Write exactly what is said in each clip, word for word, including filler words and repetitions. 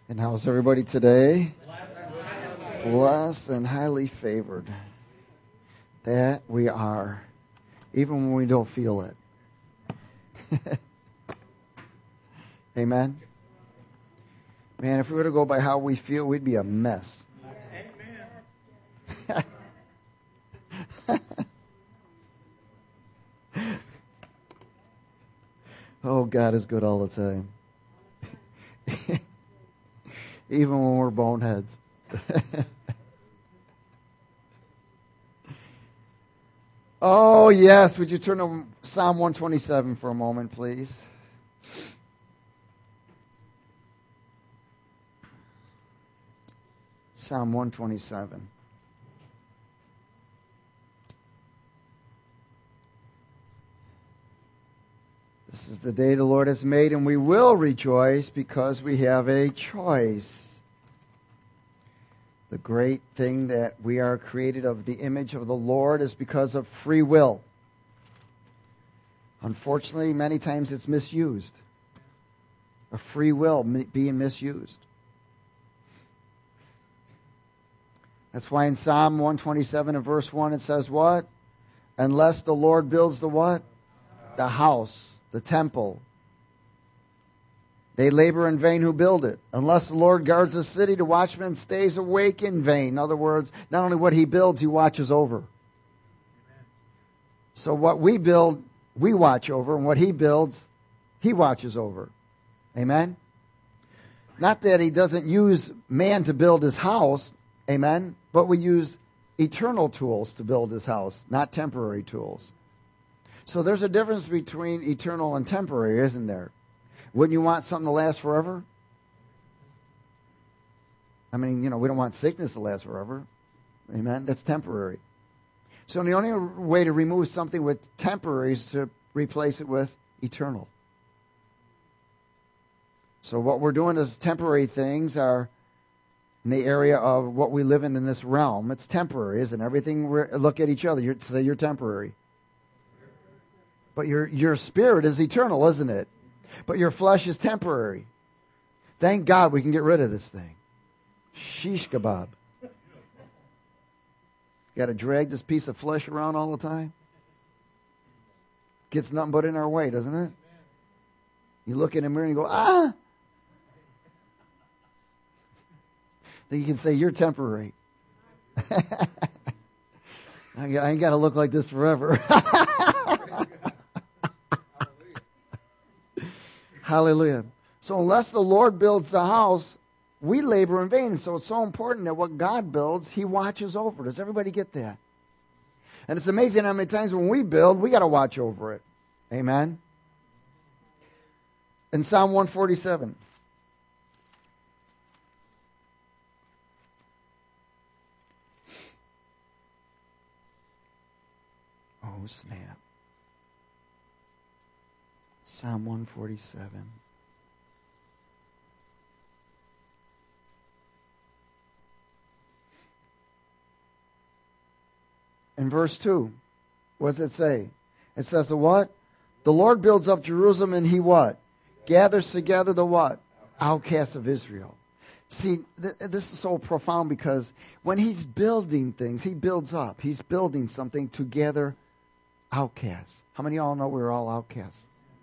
And how's everybody today? Blessed and highly favored. That we are, even when we don't feel it. Amen? Man, if we were to go by how we feel, we'd be a mess. Amen. Oh, God is good all the time. Even when we're boneheads. Oh, yes. Would you turn to Psalm one twenty-seven for a moment, please? Psalm one twenty-seven. This is the day the Lord has made, and we will rejoice because we have a choice. The great thing that we are created of the image of the Lord is because of free will. Unfortunately, many times it's misused. A free will being misused. That's why in Psalm one twenty-seven and verse one it says what? Unless the Lord builds the what? The house. The temple. They labor in vain who build it. Unless the Lord guards the city, the watchman stays awake in vain. In other words, not only what he builds, he watches over. Amen. So what we build, we watch over. And what he builds, he watches over. Amen? Not that he doesn't use man to build his house. Amen? But we use eternal tools to build his house, not temporary tools. So there's a difference between eternal and temporary, isn't there? Wouldn't you want something to last forever? I mean, you know, we don't want sickness to last forever. Amen? That's temporary. So the only way to remove something with temporary is to replace it with eternal. So what we're doing is temporary things are in the area of what we live in in this realm. It's temporary, isn't it? Everything, we're, look at each other. You're, say you're temporary. But your your spirit is eternal, isn't it? But your flesh is temporary. Thank God we can get rid of this thing. Sheesh kebab. Got to drag this piece of flesh around all the time. Gets nothing but in our way, doesn't it? You look in the mirror and you go, ah! Then you can say, you're temporary. I ain't got to look like this forever. Hallelujah. So unless the Lord builds the house, we labor in vain. So it's so important that what God builds, he watches over. Does everybody get that? And it's amazing how many times when we build, we got to watch over it. Amen. In Psalm one forty-seven. Oh, snap. Psalm one forty-seven. In verse two, what does it say? It says the what? The Lord builds up Jerusalem and he what? Gathers together the what? Outcasts of Israel. See, th- this is so profound because when he's building things, he builds up. He's building something to gather outcasts. How many of y'all know we're all outcasts?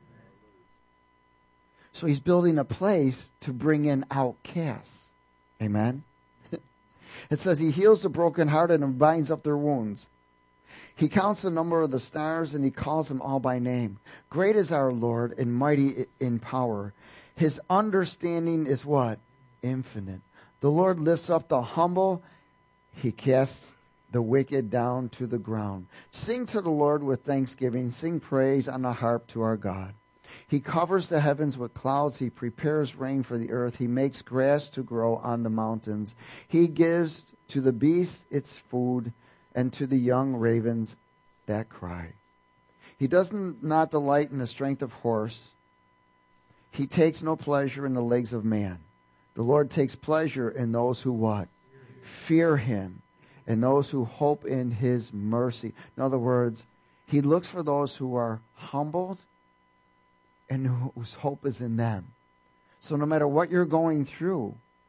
So he's building a place to bring in outcasts. Amen? It says he heals the brokenhearted and binds up their wounds. He counts the number of the stars and he calls them all by name. Great is our Lord and mighty in power. His understanding is what? Infinite. The Lord lifts up the humble. He casts the wicked down to the ground. Sing to the Lord with thanksgiving. Sing praise on the harp to our God. He covers the heavens with clouds. He prepares rain for the earth. He makes grass to grow on the mountains. He gives to the beast its food and to the young ravens that cry. He does not delight in the strength of horse. He takes no pleasure in the legs of man. The Lord takes pleasure in those who what? Fear him. And those who hope in his mercy. In other words, he looks for those who are humbled and whose hope is in them. So no matter what you're going through,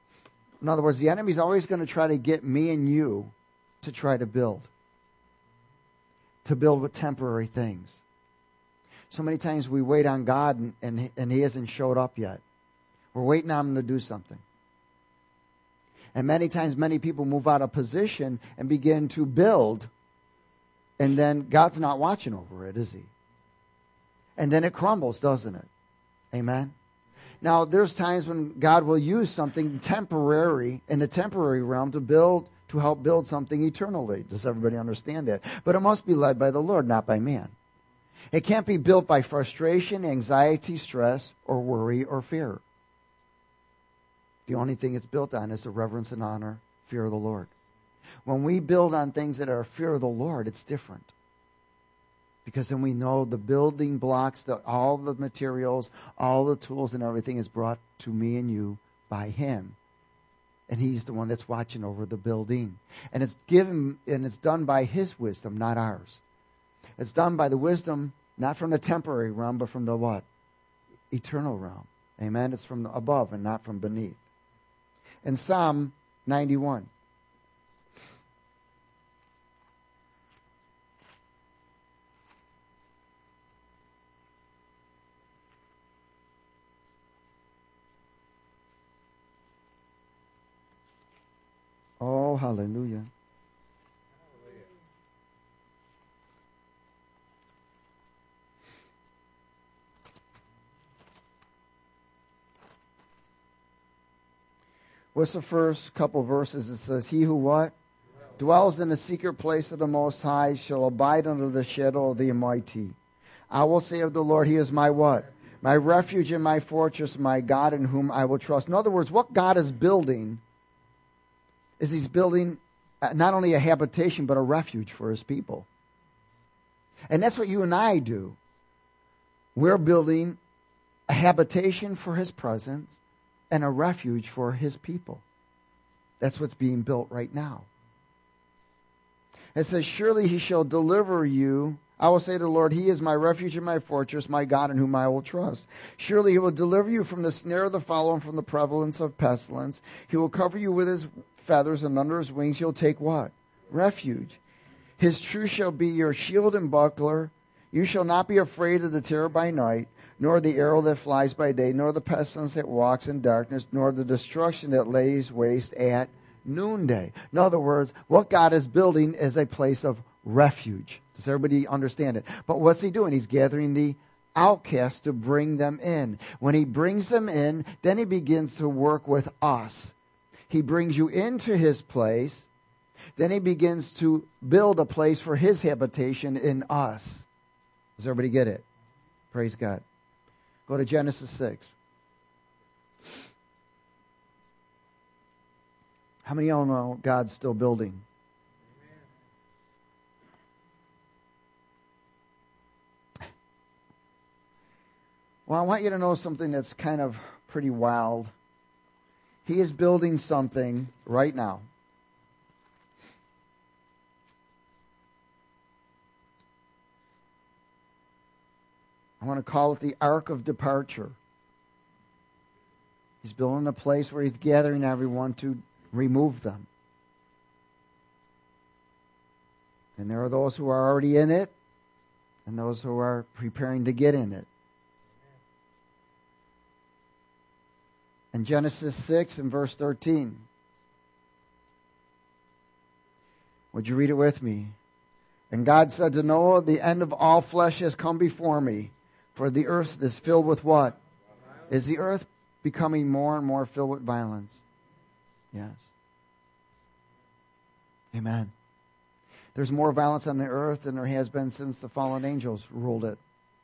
In other words, the enemy's always going to try to get me and you to try to build. To build with temporary things. So many times we wait on God and, and, and He hasn't showed up yet. We're waiting on Him to do something. And many times many people move out of position and begin to build. And then God's not watching over it, is He? And then it crumbles, doesn't it? Amen? Now, there's times when God will use something temporary in the temporary realm to build, to help build something eternally. Does everybody understand that? But it must be led by the Lord, not by man. It can't be built by frustration, anxiety, stress, or worry, or fear. The only thing it's built on is the reverence and honor, fear of the Lord. When we build on things that are fear of the Lord, it's different. Because then we know the building blocks, the, all the materials, all the tools and everything is brought to me and you by Him. And He's the one that's watching over the building. And it's given, and it's done by His wisdom, not ours. It's done by the wisdom, not from the temporary realm, but from the what? Eternal realm. Amen? It's from above and not from beneath. In Psalm ninety-one. Oh, hallelujah. What's the first couple verses? It says, He who what? Dwells in the secret place of the Most High shall abide under the shadow of the Almighty. I will say of the Lord, He is my what? My refuge and my fortress, my God in whom I will trust. In other words, what God is building is He's building not only a habitation, but a refuge for His people. And that's what you and I do. We're building a habitation for His presence and a refuge for His people. That's what's being built right now. It says, surely He shall deliver you. I will say to the Lord, He is my refuge and my fortress, my God in whom I will trust. Surely He will deliver you from the snare of the fowler and from the prevalence of pestilence. He will cover you with His feathers, and under His wings you'll take what? Refuge. His truth shall be your shield and buckler. You shall not be afraid of the terror by night, nor the arrow that flies by day, nor the pestilence that walks in darkness, nor the destruction that lays waste at noonday. In other words, what God is building is a place of refuge. Does everybody understand it? But what's He doing? He's gathering the outcasts to bring them in. When He brings them in, then He begins to work with us. He brings you into His place. Then He begins to build a place for His habitation in us. Does everybody get it? Praise God. Go to Genesis six. How many of y'all know God's still building? Well, I want you to know something that's kind of pretty wild. He is building something right now. I want to call it the Ark of Departure. He's building a place where He's gathering everyone to remove them. And there are those who are already in it and those who are preparing to get in it. In Genesis six and verse thirteen. Would you read it with me? And God said to Noah, the end of all flesh has come before me. For the earth is filled with what? Is the earth becoming more and more filled with violence? Yes. Amen. There's more violence on the earth than there has been since the fallen angels ruled it.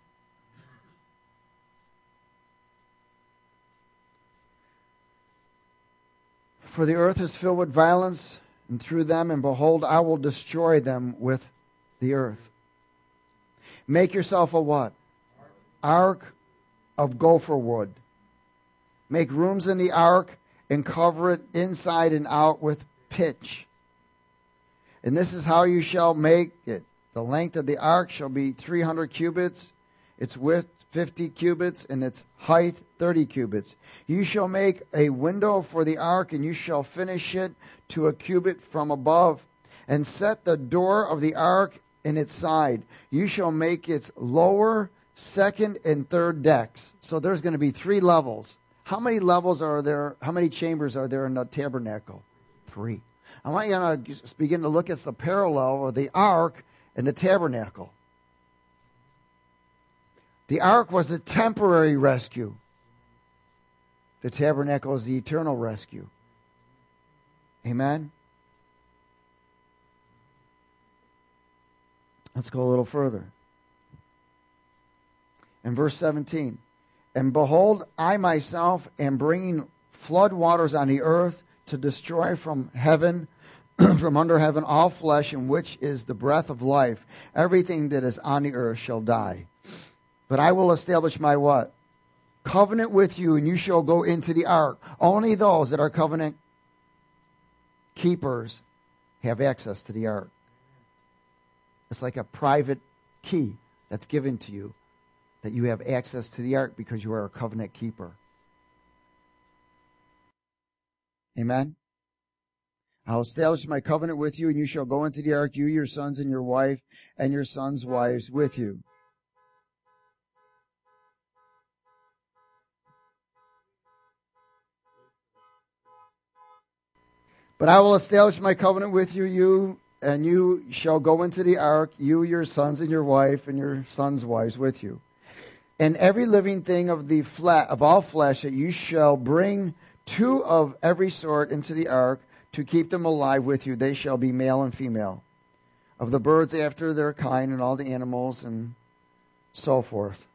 For the earth is filled with violence, and through them, and behold, I will destroy them with the earth. Make yourself a what? Ark of gopher wood. Make rooms in the ark and cover it inside and out with pitch. And this is how you shall make it. The length of the ark shall be three hundred cubits, its width fifty cubits, and its height thirty cubits. You shall make a window for the ark, and you shall finish it to a cubit from above, and set the door of the ark in its side. You shall make its lower, second, and third decks. So there's going to be three levels. How many levels are there? How many chambers are there in the tabernacle? Three. I want you to begin to look at the parallel of the ark and the tabernacle. The ark was the temporary rescue. The tabernacle is the eternal rescue. Amen? Let's go a little further. In verse seventeen, and behold, I myself am bringing flood waters on the earth to destroy from heaven, from under heaven, all flesh, in which is the breath of life. Everything that is on the earth shall die. But I will establish my what? Covenant with you, and you shall go into the ark. Only those that are covenant keepers have access to the ark. It's like a private key that's given to you, that you have access to the ark because you are a covenant keeper. Amen? I'll establish my covenant with you, and you shall go into the ark, you, your sons, and your wife, and your sons' wives with you. But I will establish my covenant with you, you, and you shall go into the ark, you, your sons, and your wife, and your sons' wives with you. And every living thing of the flesh, of all flesh, that you shall bring two of every sort into the ark to keep them alive with you. They shall be male and female. Of the birds after their kind, and all the animals, and so forth.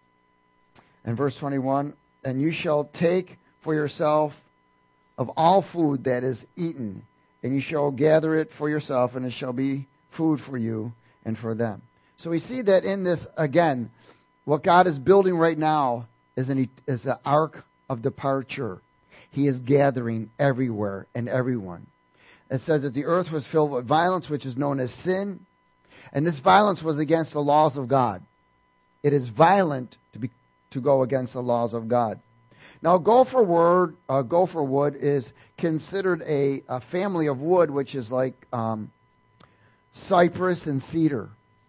And verse twenty-one, and you shall take for yourself of all food that is eaten, and you shall gather it for yourself, and it shall be food for you and for them. So we see that in this, again, what God is building right now is an is the ark of departure. He is gathering everywhere and everyone. It says that the earth was filled with violence, which is known as sin, and this violence was against the laws of God. It is violent to be to go against the laws of God. Now, gopher wood, uh, gopher wood is considered a, a family of wood, which is like um, cypress and cedar.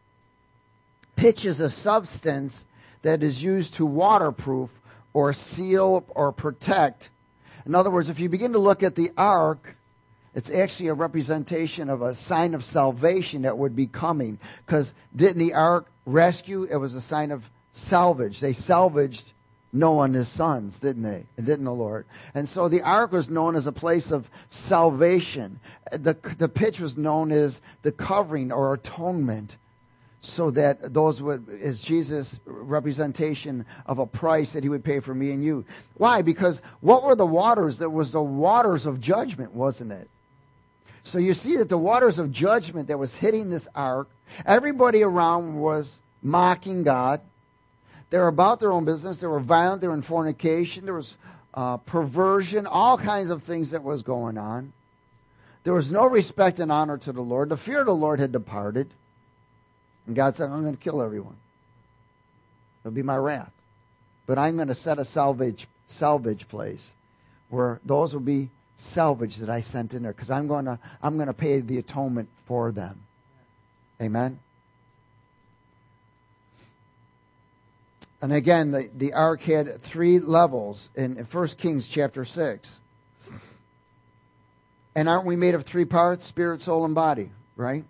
Pitch is a substance that is used to waterproof or seal or protect. In other words, if you begin to look at the ark, it's actually a representation of a sign of salvation that would be coming. Because didn't the ark rescue? It was a sign of salvage. They salvaged Noah and his sons, didn't they? And didn't the Lord? And so the ark was known as a place of salvation. The, the pitch was known as the covering or atonement, so that those would, is Jesus' representation of a price that he would pay for me and you. Why? Because what were the waters? That was the waters of judgment, wasn't it? So you see that the waters of judgment that was hitting this ark, everybody around was mocking God. They were about their own business. They were violent. They were in fornication. There was uh, perversion, all kinds of things that was going on. There was no respect and honor to the Lord. The fear of the Lord had departed. And God said, I'm going to kill everyone. It'll be my wrath. But I'm going to set a salvage salvage place where those will be salvaged that I sent in there, because I'm going to I'm going to pay the atonement for them. Amen. And again, the, the ark had three levels in, in First Kings chapter six. And aren't we made of three parts? Spirit, soul, and body, right?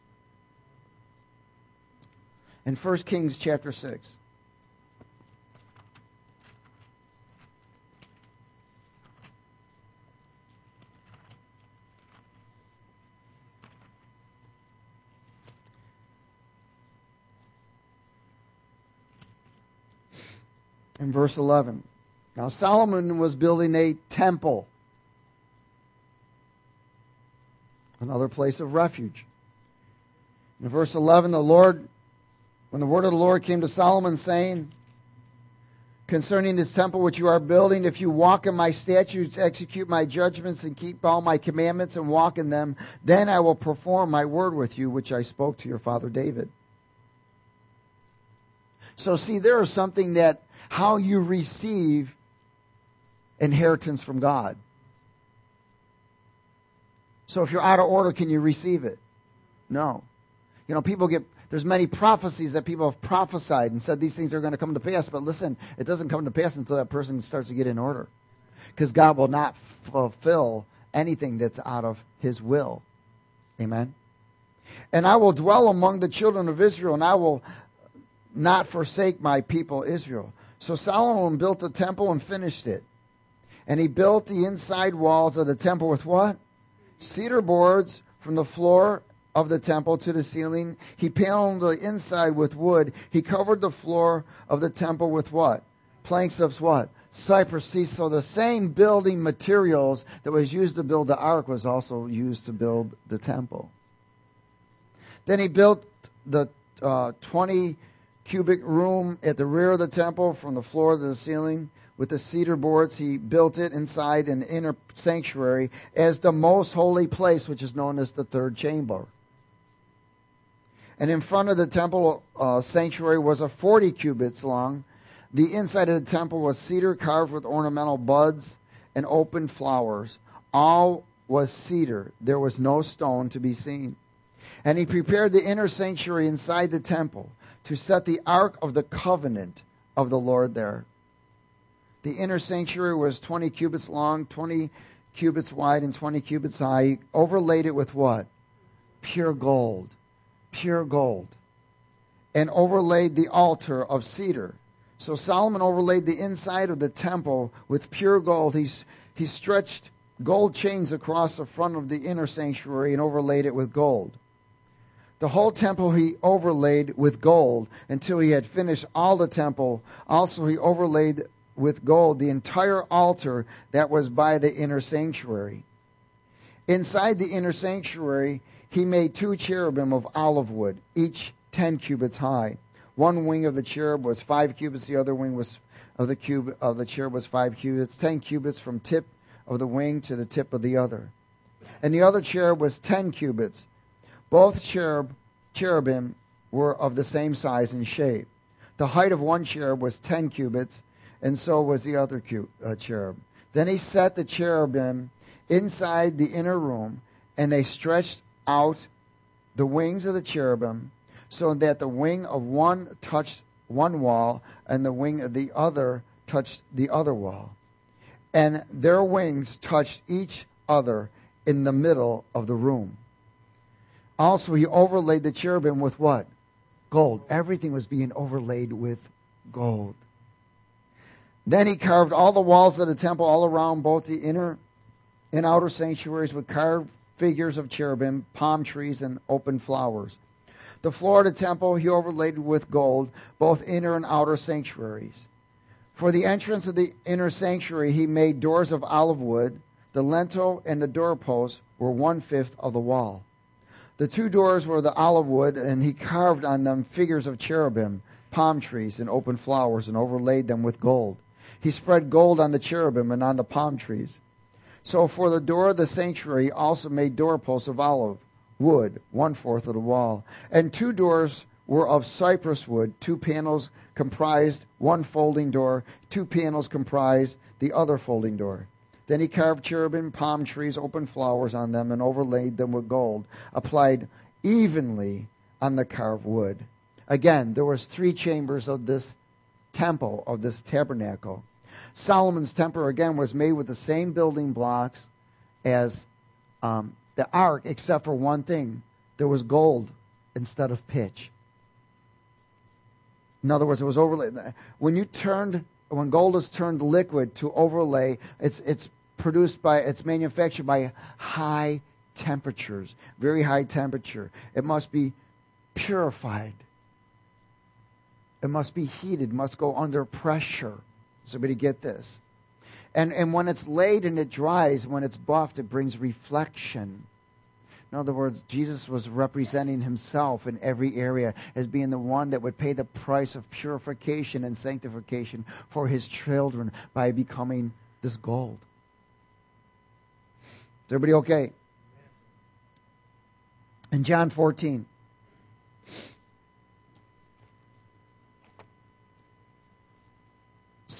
In First Kings chapter six. In verse eleven. Now Solomon was building a temple, another place of refuge. In verse eleven, the Lord, when the word of the Lord came to Solomon, saying, concerning this temple which you are building, if you walk in my statutes, execute my judgments, and keep all my commandments, and walk in them, then I will perform my word with you, which I spoke to your father David. So see, there is something that how you receive inheritance from God. So if you're out of order, can you receive it? No. You know, people get, there's many prophecies that people have prophesied and said these things are going to come to pass. But listen, it doesn't come to pass until that person starts to get in order. Because God will not fulfill anything that's out of his will. Amen. And I will dwell among the children of Israel, and I will not forsake my people Israel. So Solomon built the temple and finished it. And he built the inside walls of the temple with what? Cedar boards from the floor of the temple to the ceiling. He paneled the inside with wood. He covered the floor of the temple with what? Planks of what? Cypress. See, so the same building materials that was used to build the ark was also used to build the temple. Then he built the uh, twenty cubic room at the rear of the temple from the floor to the ceiling. With the cedar boards, he built it inside an inner sanctuary as the most holy place, which is known as the third chamber. And in front of the temple uh, sanctuary was a forty cubits long. The inside of the temple was cedar carved with ornamental buds and open flowers. All was cedar. There was no stone to be seen. And he prepared the inner sanctuary inside the temple to set the ark of the covenant of the Lord there. The inner sanctuary was twenty cubits long, twenty cubits wide, and twenty cubits high. He overlaid it with what? Pure gold. Pure gold. And overlaid the altar of cedar. So Solomon overlaid the inside of the temple with pure gold. He's, he stretched gold chains across the front of the inner sanctuary and overlaid it with gold. The whole temple he overlaid with gold until he had finished all the temple. Also he overlaid with gold the entire altar that was by the inner sanctuary. Inside the inner sanctuary, he made two cherubim of olive wood, each ten cubits high. One wing of the cherub was five cubits, the other wing was of the cube of the cherub was five cubits, ten cubits from tip of the wing to the tip of the other. And the other cherub was ten cubits. Both cherub cherubim were of the same size and shape. The height of one cherub was ten cubits, and so was the other uh, cherub. Then he set the cherubim inside the inner room, and they stretched out the wings of the cherubim so that the wing of one touched one wall, and the wing of the other touched the other wall. And their wings touched each other in the middle of the room. Also, he overlaid the cherubim with what? Gold. Everything was being overlaid with gold. Then he carved all the walls of the temple all around both the inner and outer sanctuaries with carved figures of cherubim, palm trees, and open flowers. The floor of the temple he overlaid with gold, both inner and outer sanctuaries. For the entrance of the inner sanctuary he made doors of olive wood. The lintel and the doorposts were one-fifth of the wall. The two doors were the olive wood, and he carved on them figures of cherubim, palm trees, and open flowers, and overlaid them with gold. He spread gold on the cherubim and on the palm trees. So for the door of the sanctuary he also made doorposts of olive wood, one-fourth of the wall. And two doors were of cypress wood. Two panels comprised one folding door. Two panels comprised the other folding door. Then he carved cherubim, palm trees, open flowers on them, and overlaid them with gold, applied evenly on the carved wood. Again, there was three chambers of this temple, of this tabernacle. Solomon's temple, again, was made with the same building blocks as um, the ark, except for one thing. There was gold instead of pitch. In other words, it was overlaid. When you turned, when gold is turned liquid to overlay, it's it's produced by, it's manufactured by high temperatures, very high temperature. It must be purified. It must be heated, must go under pressure. Somebody get this. And and when it's laid and it dries, when it's buffed, it brings reflection. In other words, Jesus was representing himself in every area as being the one that would pay the price of purification and sanctification for his children by becoming this gold. Is everybody okay? In John fourteen.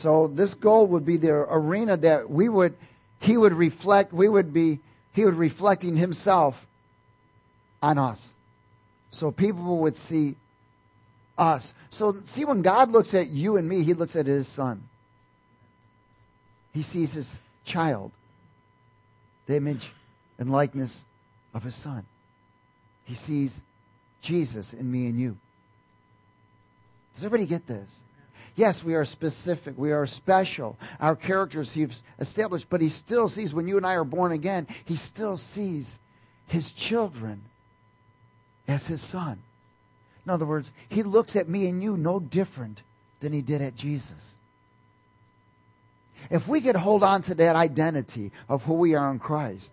So this gold would be the arena that we would, he would reflect, we would be, he would reflecting himself on us. So people would see us. So see, when God looks at you and me, he looks at his son. He sees his child, the image and likeness of his son. He sees Jesus in me and you. Does everybody get this? Yes, we are specific. We are special. Our characters he's established, but he still sees, when you and I are born again, he still sees his children as his son. In other words, he looks at me and you no different than he did at Jesus. If we could hold on to that identity of who we are in Christ,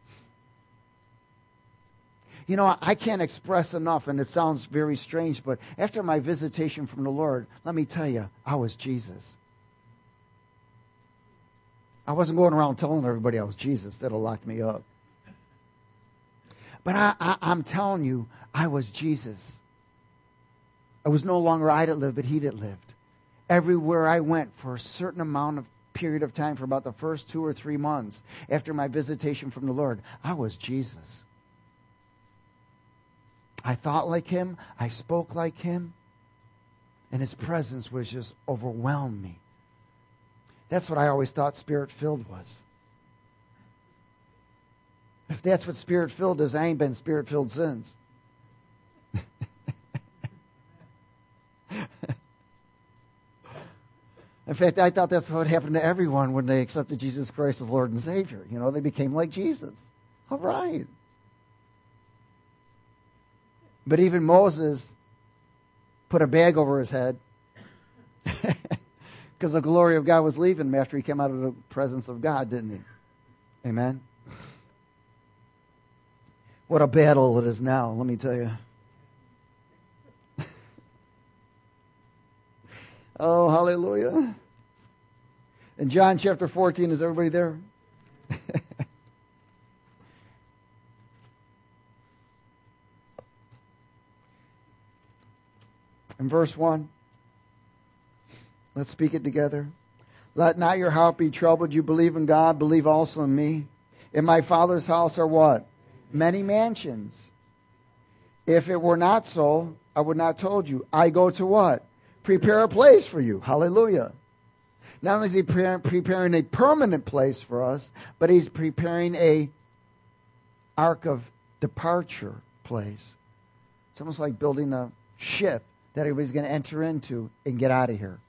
you know, I can't express enough, and it sounds very strange, but after my visitation from the Lord, let me tell you, I was Jesus. I wasn't going around telling everybody I was Jesus. That'll lock me up. But I, I, I'm telling you, I was Jesus. It was no longer I that lived, but he that lived. Everywhere I went for a certain amount of period of time, for about the first two or three months after my visitation from the Lord, I was Jesus. I thought like him. I spoke like him. And his presence was just overwhelmed me. That's what I always thought Spirit-filled was. If that's what Spirit-filled is, I ain't been Spirit-filled since. In fact, I thought that's what happened to everyone when they accepted Jesus Christ as Lord and Savior. You know, they became like Jesus. All right. But even Moses put a bag over his head because the glory of God was leaving him after he came out of the presence of God, didn't he? Amen? What a battle it is now, let me tell you. Oh, hallelujah. In John chapter fourteen, is everybody there? In verse one, let's speak it together. Let not your heart be troubled. You believe in God, believe also in me. In my Father's house are what? Many mansions. If it were not so, I would not have told you. I go to what? Prepare a place for you. Hallelujah. Not only is he pre- preparing a permanent place for us, but he's preparing a ark of departure place. It's almost like building a ship that everybody's going to enter into and get out of here.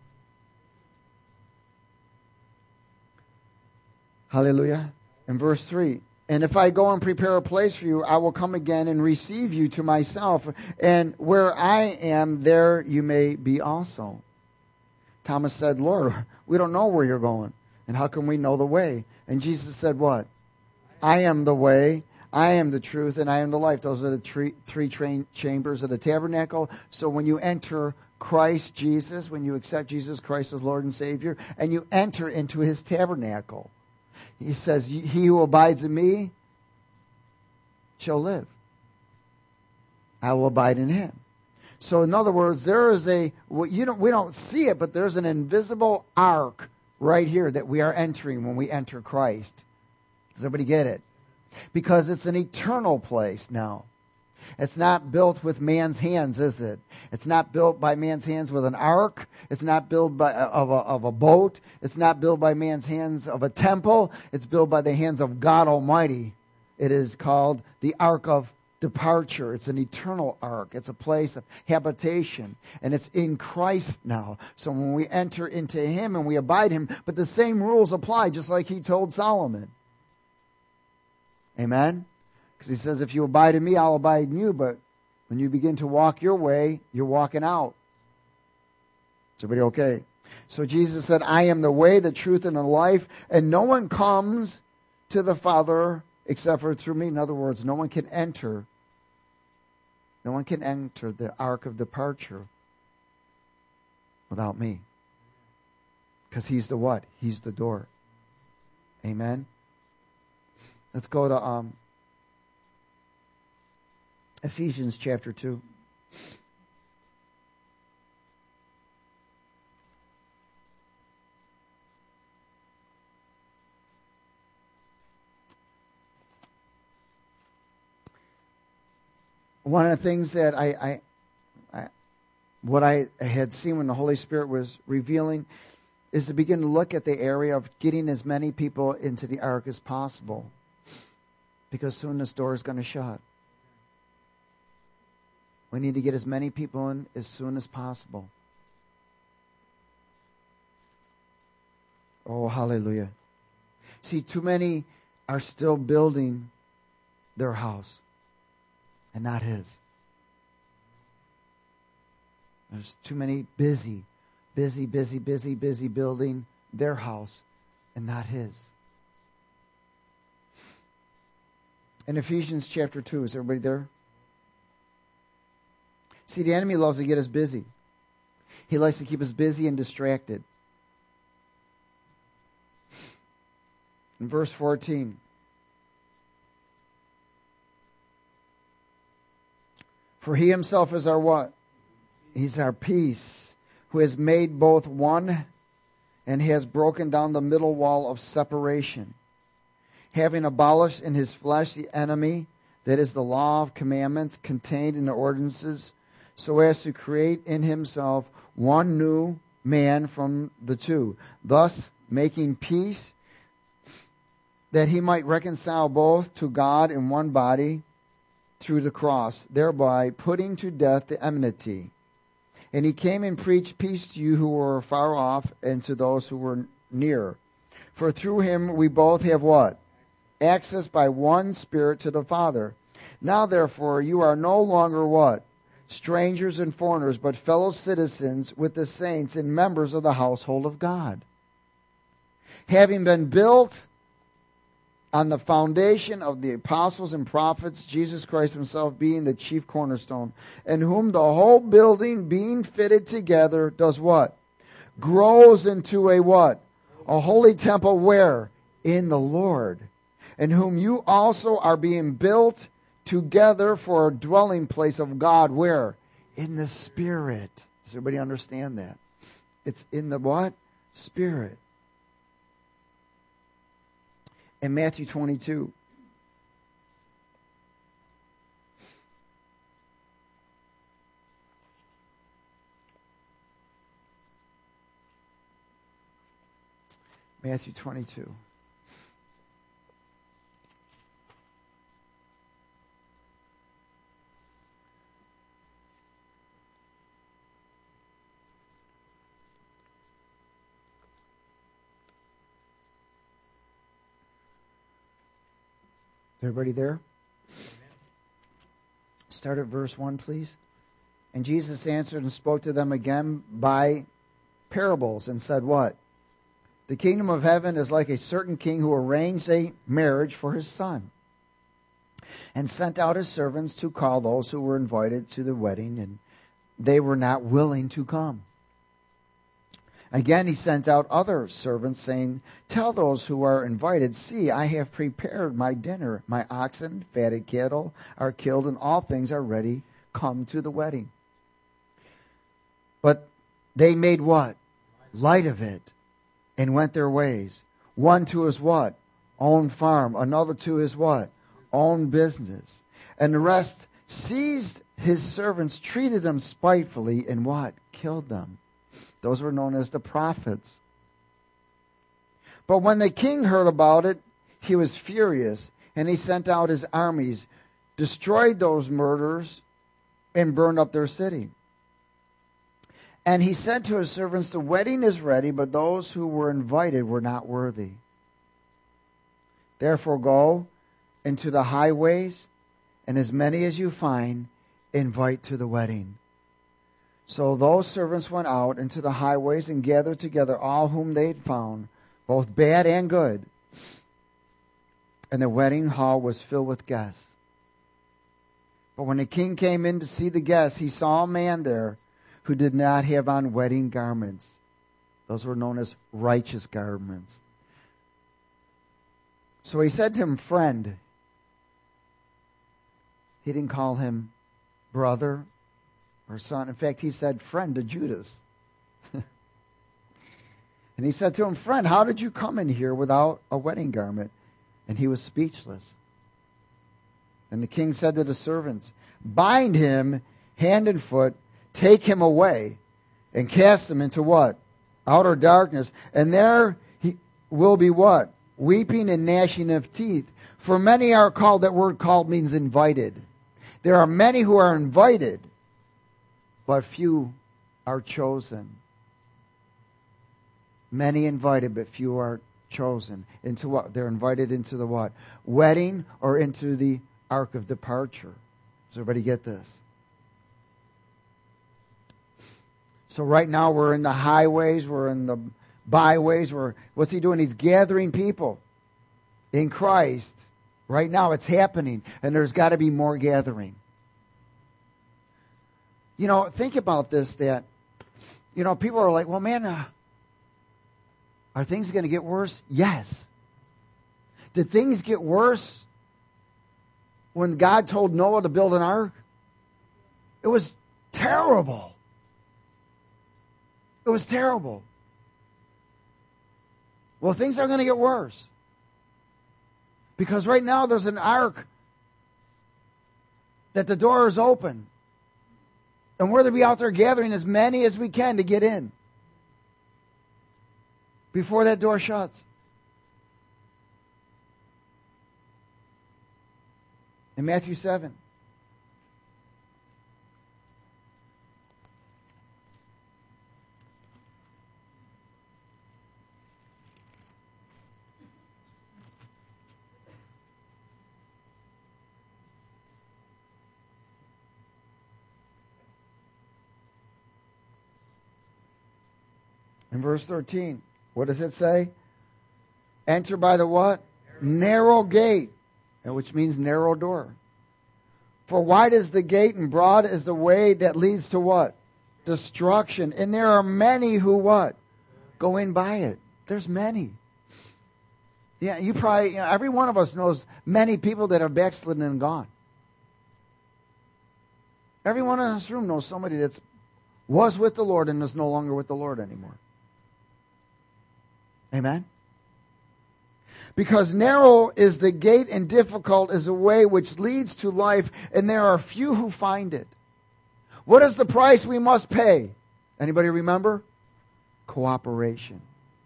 Hallelujah. In verse three, and if I go and prepare a place for you, I will come again and receive you to myself. And where I am, there you may be also. Thomas said, Lord, we don't know where you're going. And how can we know the way? And Jesus said what? I am the way, I am the truth, and I am the life. Those are the three, three train chambers of the tabernacle. So when you enter Christ Jesus, when you accept Jesus Christ as Lord and Savior, and you enter into his tabernacle, he says, he who abides in me shall live. I will abide in him. So in other words, there is a, well, you don't, we don't see it, but there's an invisible ark right here that we are entering when we enter Christ. Does everybody get it? Because it's an eternal place now. It's not built with man's hands, is it? It's not built by man's hands with an ark. It's not built by, of, a, of a boat. It's not built by man's hands of a temple. It's built by the hands of God Almighty. It is called the Ark of Departure. It's an eternal ark. It's a place of habitation. And it's in Christ now. So when we enter into him and we abide him, but the same rules apply, just like he told Solomon. Amen? Because he says, if you abide in me, I'll abide in you. But when you begin to walk your way, you're walking out. Is everybody okay? So Jesus said, I am the way, the truth, and the life. And no one comes to the Father except for through me. In other words, no one can enter. No one can enter the ark of departure without me. Because he's the what? He's the door. Amen? Let's go to um, Ephesians chapter two. one of the things that I, I, I, what I had seen when the Holy Spirit was revealing is to begin to look at the area of getting as many people into the ark as possible. Because soon this door is going to shut. We need to get as many people in as soon as possible. Oh, hallelujah. See, too many are still building their house and not His. There's too many busy, busy, busy, busy, busy building their house and not His. In Ephesians chapter two, is everybody there? See, the enemy loves to get us busy. He likes to keep us busy and distracted. In verse fourteen, for He Himself is our what? He's our peace, who has made both one and has broken down the middle wall of separation, having abolished in His flesh the enemy, that is the law of commandments contained in the ordinances, so as to create in Himself one new man from the two, thus making peace, that He might reconcile both to God in one body through the cross, thereby putting to death the enmity. And He came and preached peace to you who were far off, and to those who were near. For through Him we both have what? Access by one Spirit to the Father. Now therefore you are no longer what? Strangers and foreigners, but fellow citizens with the saints and members of the household of God, having been built on the foundation of the apostles and prophets, Jesus Christ Himself being the chief cornerstone, in whom the whole building being fitted together does what? Grows into a what? A holy temple where? In the Lord, in whom you also are being built together for a dwelling place of God. Where? In the Spirit. Does everybody understand that? It's in the what? Spirit. In Matthew twenty-two. Matthew twenty-two. Everybody there? Start at verse one, please. And Jesus answered and spoke to them again by parables and said what? The kingdom of heaven is like a certain king who arranged a marriage for his son and sent out his servants to call those who were invited to the wedding, and they were not willing to come. Again, he sent out other servants, saying, tell those who are invited, see, I have prepared my dinner. My oxen, fatted cattle are killed, and all things are ready. Come to the wedding. But they made what? Light of it, and went their ways. One to his what? Own farm. Another to his what? Own business. And the rest seized his servants, treated them spitefully, and what? Killed them. Those were known as the prophets. But when the king heard about it, he was furious, and he sent out his armies, destroyed those murderers, and burned up their city. And he said to his servants, the wedding is ready, but those who were invited were not worthy. Therefore go into the highways, and as many as you find, invite to the wedding. So those servants went out into the highways and gathered together all whom they had found, both bad and good. And the wedding hall was filled with guests. But when the king came in to see the guests, he saw a man there who did not have on wedding garments. Those were known as righteous garments. So he said to him, friend. He didn't call him brother or son. In fact, he said friend to Judas. And he said to him, friend, how did you come in here without a wedding garment? And he was speechless. And the king said to the servants, bind him hand and foot, take him away, and cast him into what? Outer darkness. And there he will be what? Weeping and gnashing of teeth. For many are called, that word called means invited. There are many who are invited, but few are chosen. Many invited, but few are chosen. Into what? They're invited into the what? Wedding or into the ark of departure. Does everybody get this? So right now we're in the highways, we're in the byways, we're, what's he doing? He's gathering people in Christ. Right now it's happening, and there's got to be more gathering. You know, think about this, that, you know, people are like, well, man, uh, are things going to get worse? Yes. Did things get worse when God told Noah to build an ark? It was terrible. It was terrible. Well, things are going to get worse. Because right now there's an ark that the door is open. And we're to be out there gathering as many as we can to get in before that door shuts. In Matthew seven. In verse thirteen, what does it say? Enter by the what? Narrow gate, which means narrow door. For wide is the gate and broad is the way that leads to what? Destruction. And there are many who what? Go in by it. There's many. Yeah, you probably, you know, every one of us knows many people that have backslidden and gone. Everyone in this room knows somebody that's was with the Lord and is no longer with the Lord anymore. Amen? Because narrow is the gate and difficult is the way which leads to life, and there are few who find it. What is the price we must pay? Anybody remember? Cooperation.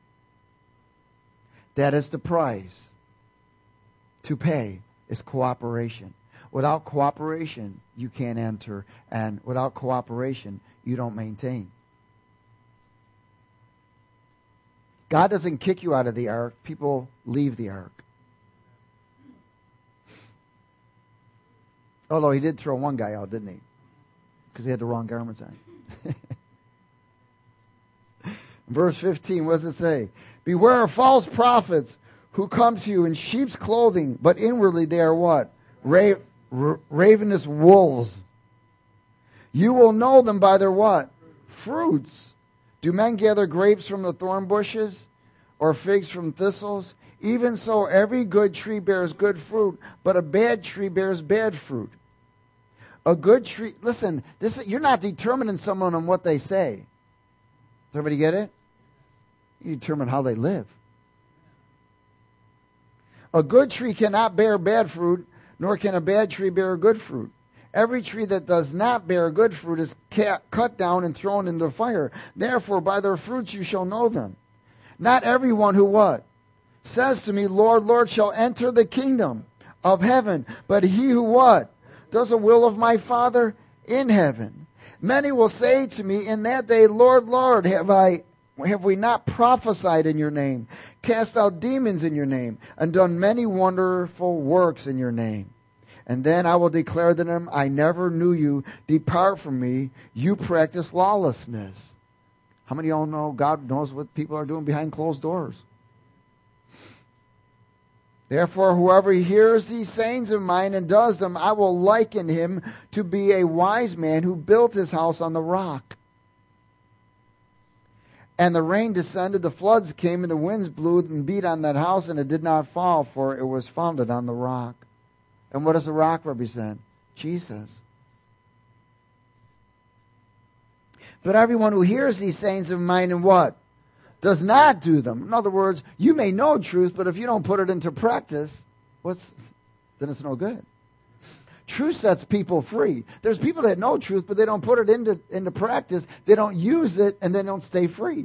That is the price to pay, is cooperation. Without cooperation, you can't enter, and without cooperation, you don't maintain. God doesn't kick you out of the ark. People leave the ark. Although he did throw one guy out, didn't he? Because he had the wrong garments on. Verse fifteen, what does it say? Beware of false prophets who come to you in sheep's clothing, but inwardly they are what? Ra- ra- ravenous wolves. You will know them by their what? Fruits. Do men gather grapes from the thorn bushes or figs from thistles? Even so, every good tree bears good fruit, but a bad tree bears bad fruit. A good tree, listen, this you're not determining someone on what they say. Does everybody get it? You determine how they live. A good tree cannot bear bad fruit, nor can a bad tree bear good fruit. Every tree that does not bear good fruit is cut down and thrown into the fire. Therefore, by their fruits you shall know them. Not everyone who what? Says to me, Lord, Lord, shall enter the kingdom of heaven, but he who what? Does the will of my Father in heaven. Many will say to me in that day, Lord, Lord, have I have we not prophesied in your name, cast out demons in your name, and done many wonderful works in your name? And then I will declare to them, I never knew you. Depart from me. You practice lawlessness. How many of y'all know God knows what people are doing behind closed doors? Therefore, whoever hears these sayings of mine and does them, I will liken him to be a wise man who built his house on the rock. And the rain descended, the floods came, and the winds blew and beat on that house, and it did not fall, for it was founded on the rock. And what does the rock represent? Jesus. But everyone who hears these sayings of mine and what? Does not do them. In other words, you may know truth, but if you don't put it into practice, what's then it's no good. Truth sets people free. There's people that know truth, but they don't put it into, into practice. They don't use it, and they don't stay free.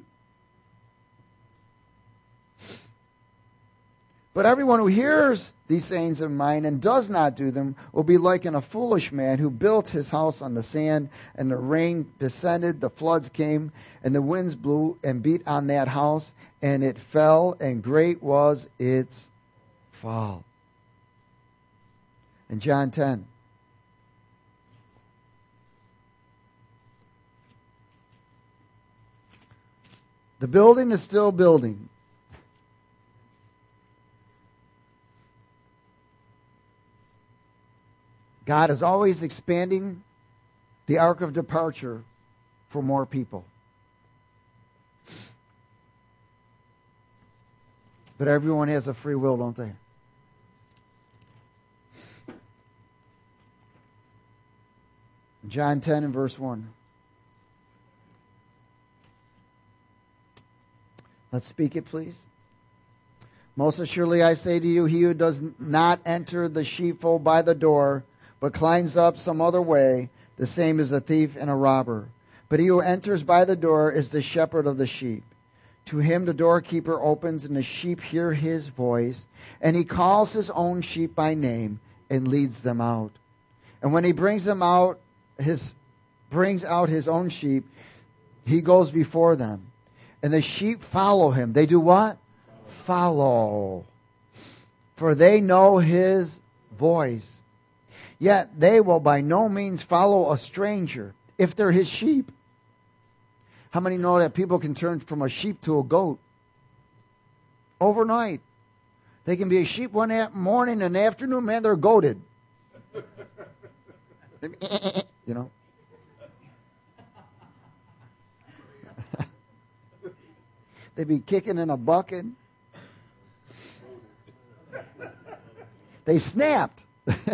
But everyone who hears these sayings of mine and does not do them will be like a foolish man who built his house on the sand, and the rain descended, the floods came, and the winds blew and beat on that house, and it fell, and great was its fall. In John ten. The building is still building. God is always expanding the ark of departure for more people. But everyone has a free will, don't they? John ten and verse one. Let's speak it, please. Most assuredly I say to you, he who does not enter the sheepfold by the door, but climbs up some other way, the same is a thief and a robber. But he who enters by the door is the shepherd of the sheep. To him the doorkeeper opens, and the sheep hear his voice, and he calls his own sheep by name and leads them out. And when he brings them out, his brings out his own sheep, he goes before them. And the sheep follow him. They do what? Follow. For they know his voice. Yet they will by no means follow a stranger if they're his sheep. How many know that people can turn from a sheep to a goat overnight? They can be a sheep one morning and afternoon, man, they're goated. You know? They be kicking in a bucket. They snapped.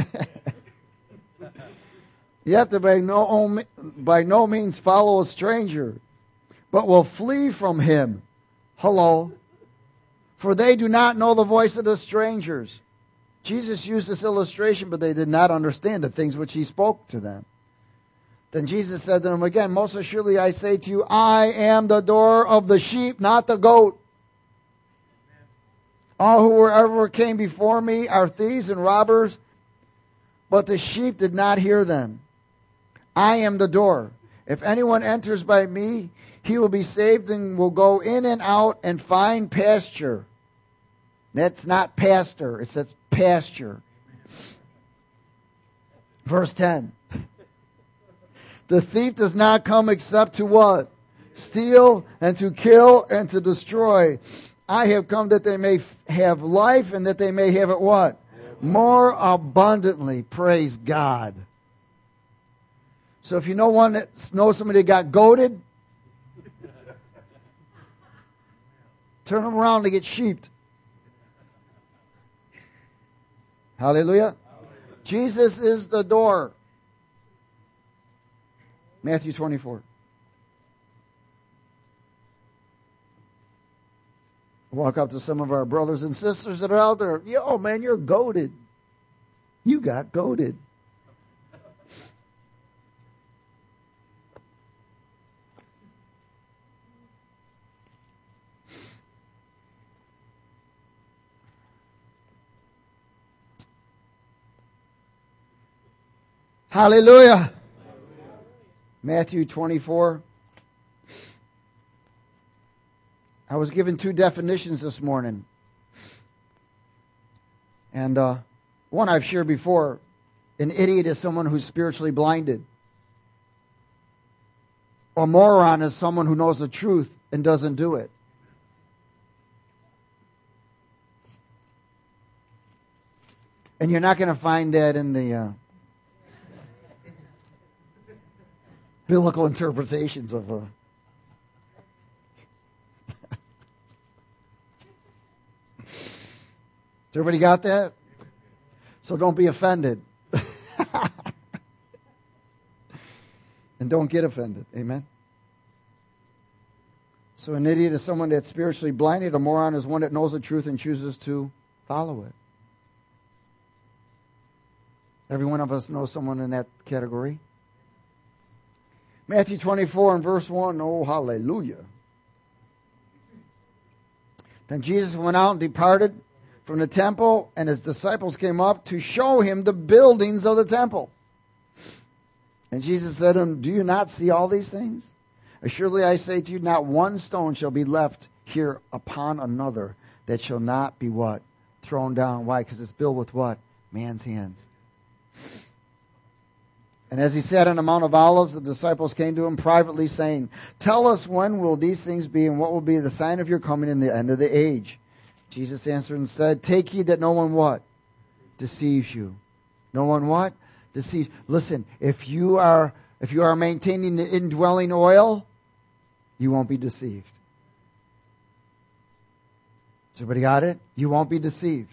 You have to by no, by no means follow a stranger, but will flee from him. Hello. For they do not know the voice of the strangers. Jesus used this illustration, but they did not understand the things which he spoke to them. Then Jesus said to them again, most assuredly I say to you, I am the door of the sheep, not the goat. All who ever came before me are thieves and robbers, but the sheep did not hear them. I am the door. If anyone enters by me, he will be saved and will go in and out and find pasture. That's not pastor, it says pasture. Verse ten. The thief does not come except to what? Steal and to kill and to destroy. I have come that they may f- have life and that they may have it what? More abundantly. Praise God. So if you know one that knows somebody that got goaded, turn them around to get sheeped. Hallelujah. Jesus is the door. Matthew twenty-four. Walk up to some of our brothers and sisters that are out there. Yo, man, you're goated. You got goated. Hallelujah. Matthew twenty-four. I was given two definitions this morning. And uh, one I've shared before. An idiot is someone who's spiritually blinded. A moron is someone who knows the truth and doesn't do it. And you're not going to find that in the uh, biblical interpretations of... Uh, everybody got that? So don't be offended. And don't get offended. Amen? So an idiot is someone that's spiritually blinded. A moron is one that knows the truth and chooses to follow it. Every one of us knows someone in that category. Matthew twenty-four and verse one. Oh, hallelujah. Then Jesus went out and departed from the temple, and his disciples came up to show him the buildings of the temple. And Jesus said to them, do you not see all these things? Assuredly I say to you, not one stone shall be left here upon another that shall not be what? Thrown down. Why? Because it's built with what? Man's hands. And as he sat on the Mount of Olives, the disciples came to him privately, saying, tell us, when will these things be, and what will be the sign of your coming in the end of the age? Jesus answered and said, take heed that no one what? Deceives you. No one what? Deceives. Listen, if you are if you are maintaining the indwelling oil, you won't be deceived. Has everybody got it? You won't be deceived.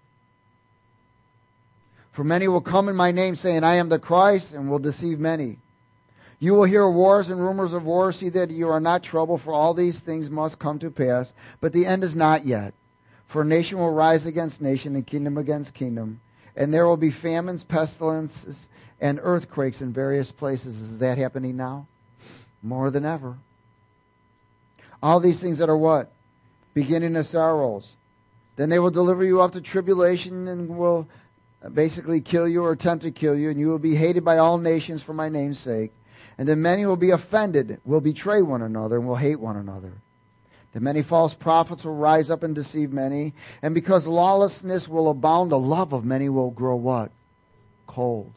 For many will come in my name, saying, I am the Christ, and will deceive many. You will hear wars and rumors of wars. See that you are not troubled, for all these things must come to pass. But the end is not yet. For nation will rise against nation, and kingdom against kingdom. And there will be famines, pestilences, and earthquakes in various places. Is that happening now? More than ever. All these things that are what? Beginning of sorrows. Then they will deliver you up to tribulation and will basically kill you or attempt to kill you, and you will be hated by all nations for my name's sake. And then many will be offended, will betray one another, and will hate one another. Then many false prophets will rise up and deceive many. And because lawlessness will abound, the love of many will grow what? Cold.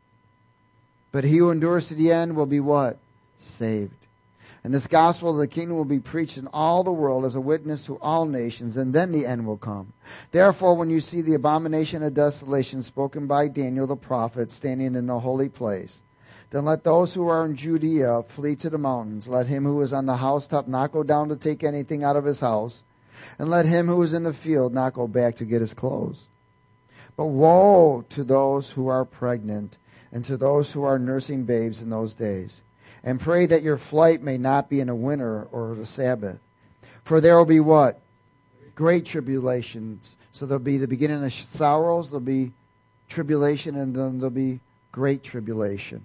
But he who endures to the end will be what? Saved. And this gospel of the kingdom will be preached in all the world as a witness to all nations, and then the end will come. Therefore, when you see the abomination of desolation spoken by Daniel the prophet standing in the holy place, then let those who are in Judea flee to the mountains. Let him who is on the housetop not go down to take anything out of his house, and let him who is in the field not go back to get his clothes. But woe to those who are pregnant, and to those who are nursing babes in those days. And pray that your flight may not be in a winter or the Sabbath. For there will be what? Great tribulations. So there'll be the beginning of sorrows, there'll be tribulation, and then there'll be great tribulation.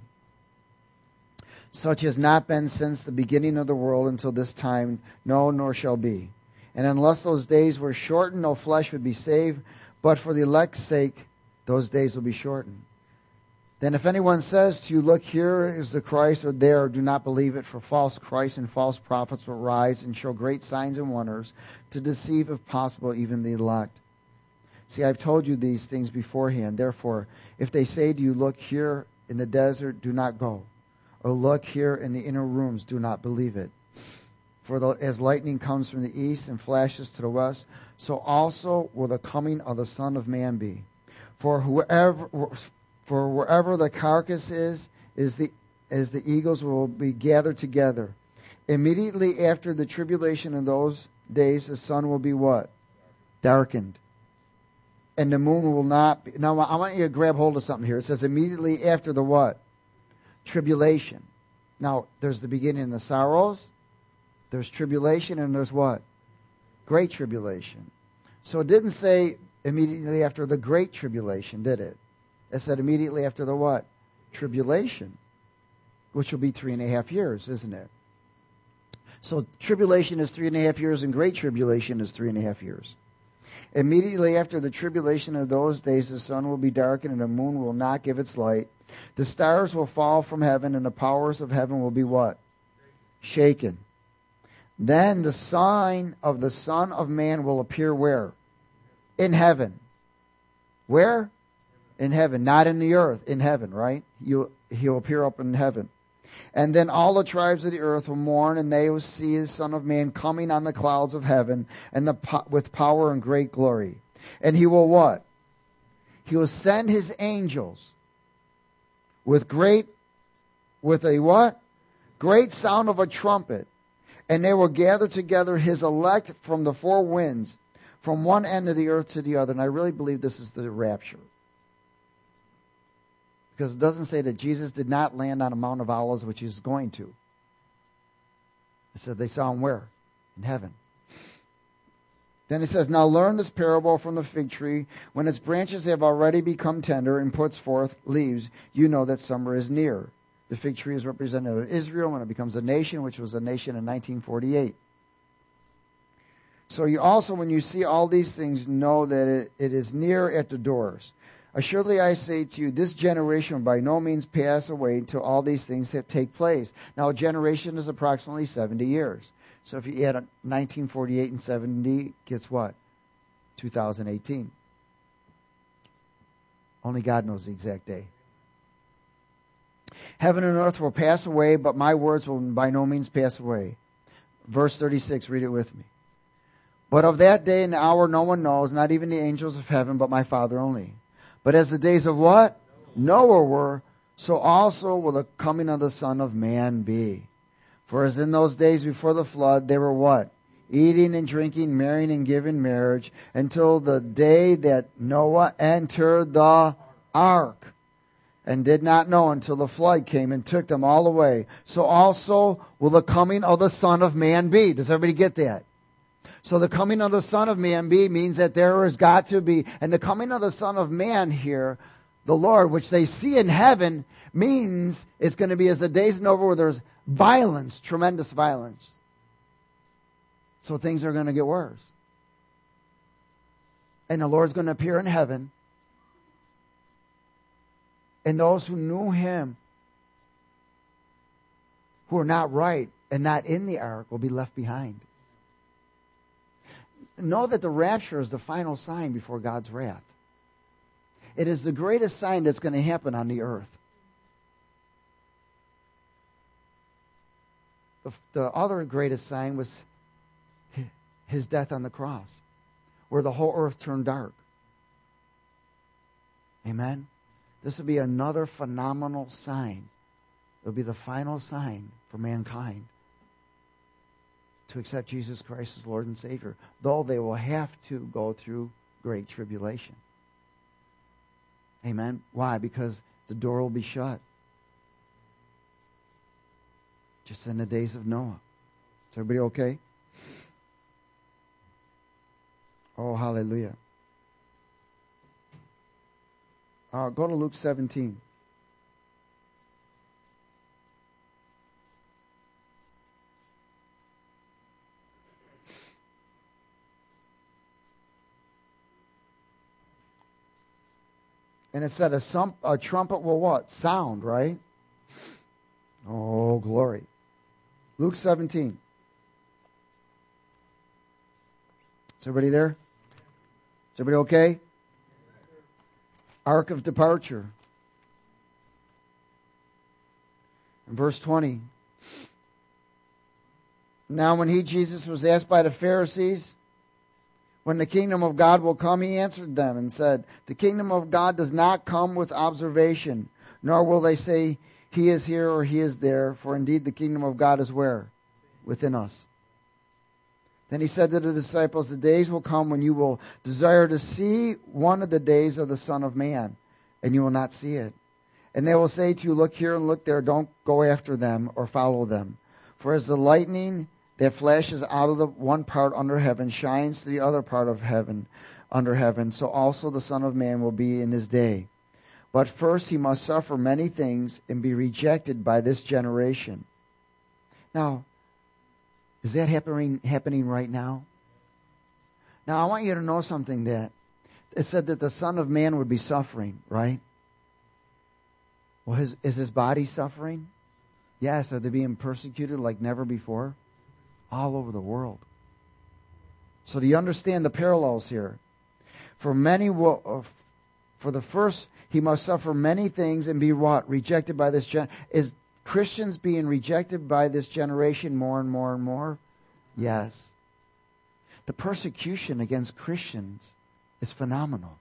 Such has not been since the beginning of the world until this time, no, nor shall be. And unless those days were shortened, no flesh would be saved. But for the elect's sake, those days will be shortened. Then if anyone says to you, look, here is the Christ, or there, do not believe it, for false Christs and false prophets will rise and show great signs and wonders to deceive, if possible, even the elect. See, I've told you these things beforehand. Therefore, if they say to you, look, here in the desert, do not go. Or look, here in the inner rooms, do not believe it. For the, as lightning comes from the east and flashes to the west, so also will the coming of the Son of Man be. For whoever... For wherever the carcass is, is the as the eagles will be gathered together. Immediately after the tribulation in those days, the sun will be what? Darkened. And the moon will not be. Now, I want you to grab hold of something here. It says immediately after the what? Tribulation. Now, there's the beginning of the sorrows. There's tribulation, and there's what? Great tribulation. So it didn't say immediately after the great tribulation, did it? It said immediately after the what? Tribulation, which will be three and a half years, isn't it? So tribulation is three and a half years, and great tribulation is three and a half years. Immediately after the tribulation of those days, the sun will be darkened, and the moon will not give its light. The stars will fall from heaven, and the powers of heaven will be what? Shaken. Then the sign of the Son of Man will appear where? In heaven. Where? In heaven, not in the earth, in heaven, right? You'll, he'll appear up in heaven. And then all the tribes of the earth will mourn, and they will see the Son of Man coming on the clouds of heaven and the, with power and great glory. And he will what? He will send his angels with great, with a what? Great sound of a trumpet. And they will gather together his elect from the four winds, from one end of the earth to the other. And I really believe this is the rapture. Because it doesn't say that Jesus did not land on a Mount of Olives, which he's going to. It said they saw him where? In heaven. Then it says, now learn this parable from the fig tree. When its branches have already become tender and puts forth leaves, you know that summer is near. The fig tree is representative of Israel when it becomes a nation, which was a nation in nineteen forty-eight. So you also, when you see all these things, know that it, it is near at the doors. Assuredly I say to you, this generation will by no means pass away until all these things that take place. Now a generation is approximately seventy years. So if you add nineteen forty-eight and seventy, gets what? two thousand eighteen. Only God knows the exact day. Heaven and earth will pass away, but my words will by no means pass away. Verse thirty-six, read it with me. But of that day and hour no one knows, not even the angels of heaven, but my Father only. But as the days of what? Noah were, so also will the coming of the Son of Man be. For as in those days before the flood, they were what? Eating and drinking, marrying and giving marriage, until the day that Noah entered the ark, and did not know until the flood came and took them all away. So also will the coming of the Son of Man be. Does everybody get that? So the coming of the Son of Man be means that there has got to be, and the coming of the Son of Man here, the Lord, which they see in heaven, means it's going to be as the days are over where there's violence, tremendous violence. So things are going to get worse. And the Lord's going to appear in heaven. And those who knew Him, who are not right and not in the ark, will be left behind. Know that the rapture is the final sign before God's wrath. It is the greatest sign that's going to happen on the earth. The, the other greatest sign was His death on the cross, where the whole earth turned dark. Amen? This will be another phenomenal sign. It will be the final sign for mankind to accept Jesus Christ as Lord and Savior, though they will have to go through great tribulation. Amen? Why? Because the door will be shut. Just in the days of Noah. Is everybody okay? Oh, hallelujah. Uh, go to Luke seventeen. And it said a, sum, a trumpet will what? Sound, right? Oh, glory. Luke seventeen. Is everybody there? Is everybody okay? Ark of departure. In verse twenty. Now when he, Jesus, was asked by the Pharisees, when the kingdom of God will come, he answered them and said, the kingdom of God does not come with observation, nor will they say, he is here or he is there, for indeed the kingdom of God is where? Within us. Then he said to the disciples, the days will come when you will desire to see one of the days of the Son of Man, and you will not see it. And they will say to you, look here and look there, don't go after them or follow them. For as the lightning that flashes out of the one part under heaven shines to the other part of heaven under heaven, so also the Son of Man will be in his day. But first he must suffer many things and be rejected by this generation. Now, is that happening happening right now? Now, I want you to know something, that it said that the Son of Man would be suffering, right? Well, his, is his body suffering? Yes. Are they being persecuted like never before? All over the world. So do you understand the parallels here? For many will, uh, for the first, he must suffer many things and be what? Rejected by this gen. Is Christians being rejected by this generation more and more and more? Yes. The persecution against Christians is phenomenal.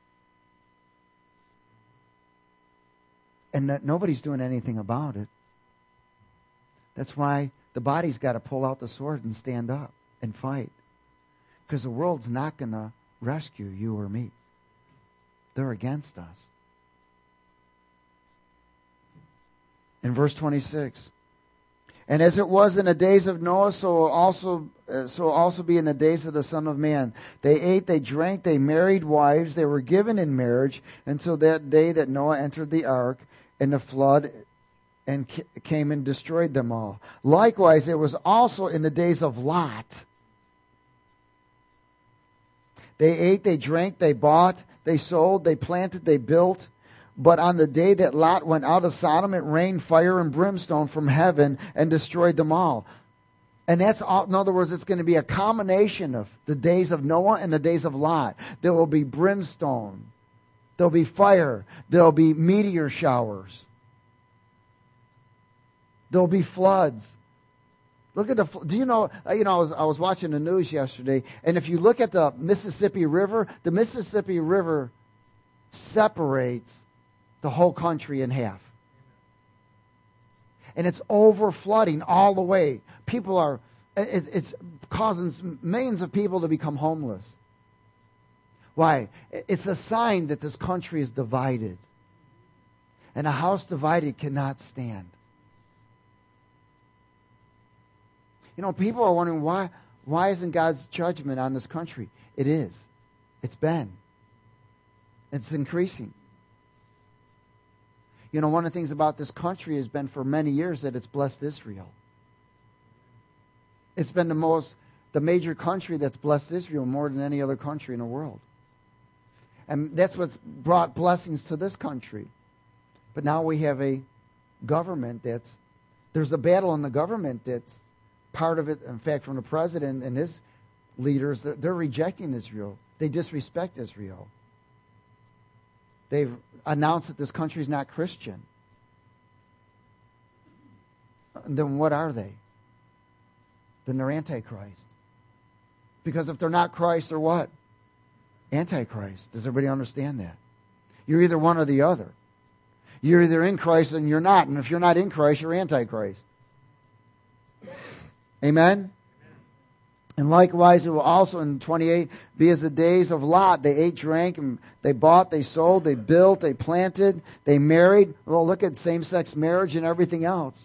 And that nobody's doing anything about it. That's why the body's got to pull out the sword and stand up and fight. Because the world's not going to rescue you or me. They're against us. In verse twenty-six, And as it was in the days of Noah, so will also uh, so will also be in the days of the Son of Man. They ate, they drank, they married wives, they were given in marriage until that day that Noah entered the ark, and the flood and came and destroyed them all. Likewise, it was also in the days of Lot. They ate, they drank, they bought, they sold, they planted, they built. But on the day that Lot went out of Sodom, it rained fire and brimstone from heaven and destroyed them all. And that's all, in other words, it's going to be a combination of the days of Noah and the days of Lot. There will be brimstone. There'll be fire. There'll be meteor showers. There'll be floods. Look at the, do you know, you know, I was, I was watching the news yesterday, and if you look at the Mississippi River, the Mississippi River separates the whole country in half. And it's over flooding all the way. People are, it, it's causing millions of people to become homeless. Why? It's a sign that this country is divided. And a house divided cannot stand. You know, people are wondering why, why isn't God's judgment on this country? It is. It's been. It's increasing. You know, one of the things about this country has been for many years that it's blessed Israel. It's been the most, the major country that's blessed Israel more than any other country in the world. And that's what's brought blessings to this country. But now we have a government that's, there's a battle in the government that's part of it, in fact, from the president and his leaders, they're, they're rejecting Israel. They disrespect Israel. They've announced that this country is not Christian. And then what are they? Then they're Antichrist. Because if they're not Christ, they're what? Antichrist. Does everybody understand that? You're either one or the other. You're either in Christ and you're not. And if you're not in Christ, you're Antichrist. Amen? And likewise, it will also in twenty-eight be as the days of Lot. They ate, drank, and they bought, they sold, they built, they planted, they married. Well, look at same-sex marriage and everything else.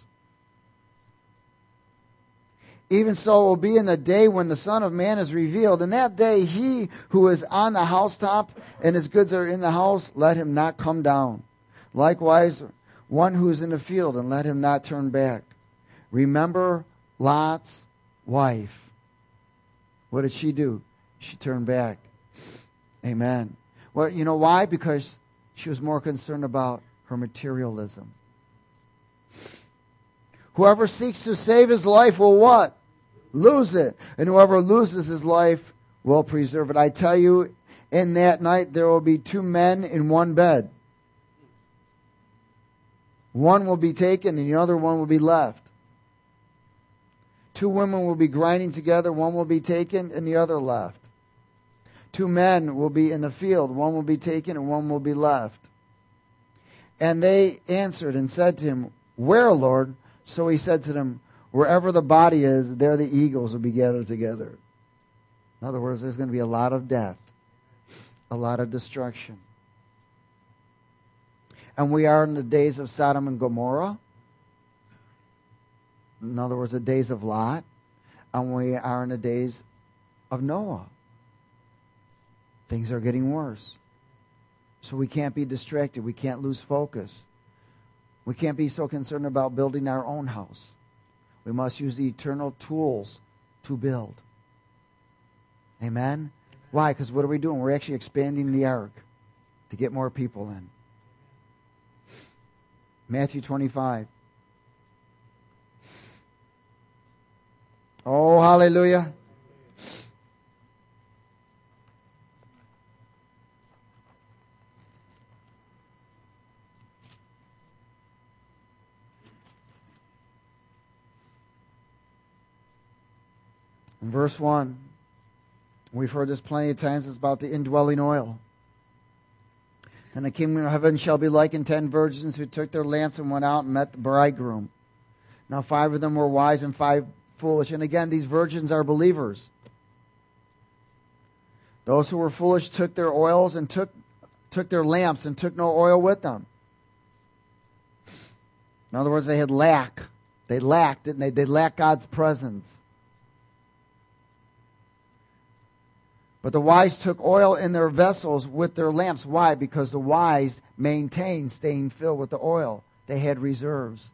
Even so it will be in the day when the Son of Man is revealed. In that day, he who is on the housetop and his goods are in the house, let him not come down. Likewise, one who is in the field, and let him not turn back. Remember Lot's wife. What did she do? She turned back. Amen. Well, you know why? Because she was more concerned about her materialism. Whoever seeks to save his life will what? Lose it. And whoever loses his life will preserve it. I tell you, in that night there will be two men in one bed. One will be taken and the other one will be left. Two women will be grinding together. One will be taken and the other left. Two men will be in the field. One will be taken and one will be left. And they answered and said to him, Where, Lord? So he said to them, Wherever the body is, there the eagles will be gathered together. In other words, there's going to be a lot of death, a lot of destruction. And we are in the days of Sodom and Gomorrah. In other words, the days of Lot. And we are in the days of Noah. Things are getting worse. So we can't be distracted. We can't lose focus. We can't be so concerned about building our own house. We must use the eternal tools to build. Amen? Why? Because what are we doing? We're actually expanding the ark to get more people in. Matthew twenty-five. Oh, hallelujah. In verse one, we've heard this plenty of times, it's about the indwelling oil. And the kingdom of heaven shall be like in ten virgins who took their lamps and went out and met the bridegroom. Now five of them were wise and five foolish. And again, these virgins are believers. Those who were foolish took their oils and took, took their lamps and took no oil with them. In other words, they had lack They lacked, didn't they? They lacked God's presence. But the wise took oil in their vessels with their lamps. Why? Because the wise maintained staying filled with the oil. They had reserves.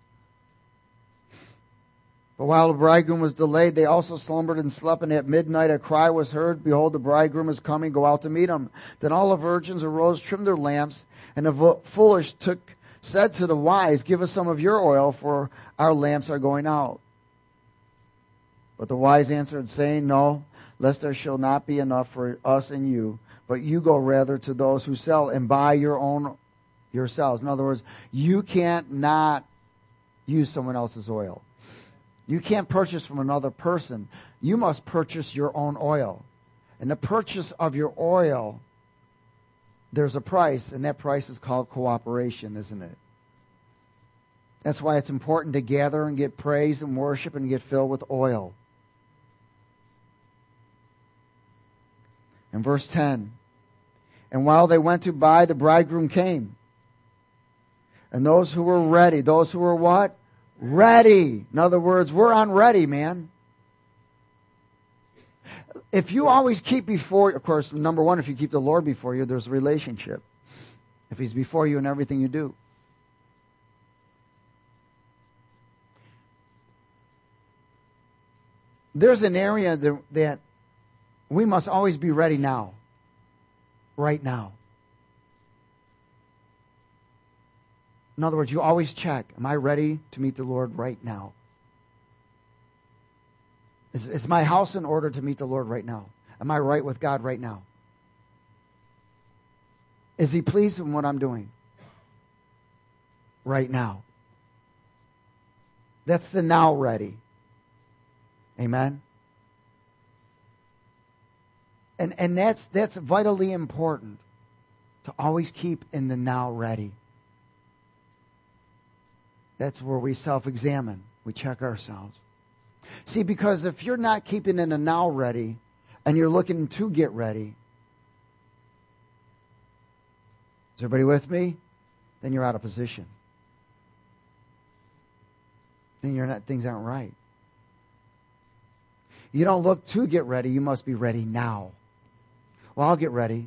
But while the bridegroom was delayed, they also slumbered and slept. And at midnight a cry was heard, "Behold, the bridegroom is coming. Go out to meet him." Then all the virgins arose, trimmed their lamps. And the foolish took, said to the wise, "Give us some of your oil, for our lamps are going out." But the wise answered, saying, "No, lest there shall not be enough for us and you, but you go rather to those who sell and buy your own yourselves." In other words, you can't not use someone else's oil. You can't purchase from another person. You must purchase your own oil. And the purchase of your oil, there's a price, and that price is called cooperation, isn't it? That's why it's important to gather and get praise and worship and get filled with oil. In verse ten, and while they went to buy, the bridegroom came. And those who were ready, those who were what? Ready. In other words, we're on ready, man. If you always keep before, of course, number one, if you keep the Lord before you, there's a relationship. If He's before you in everything you do. There's an area that, that we must always be ready now. Right now. In other words, you always check, am I ready to meet the Lord right now? Is, is my house in order to meet the Lord right now? Am I right with God right now? Is He pleased with what I'm doing right now? That's the now ready. Amen? And, and that's, that's vitally important, to always keep in the now ready. That's where we self-examine. We check ourselves. See, because if you're not keeping in the now ready, and you're looking to get ready, is everybody with me? Then you're out of position. Then you're not, things aren't right. You don't look to get ready, you must be ready now. Well, I'll get ready.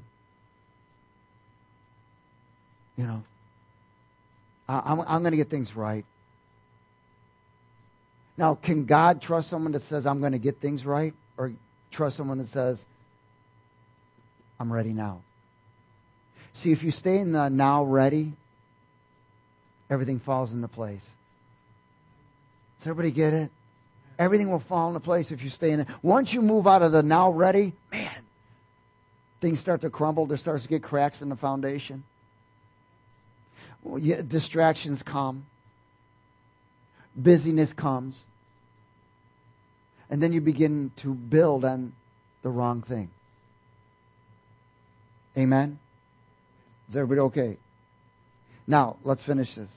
You know, I'm, I'm going to get things right. Now, can God trust someone that says, I'm going to get things right? Or trust someone that says, I'm ready now? See, if you stay in the now ready, everything falls into place. Does everybody get it? Everything will fall into place if you stay in it. Once you move out of the now ready, man, things start to crumble. There starts to get cracks in the foundation. Well, yeah, distractions come. Busyness comes. And then you begin to build on the wrong thing. Amen? Is everybody okay? Now, let's finish this.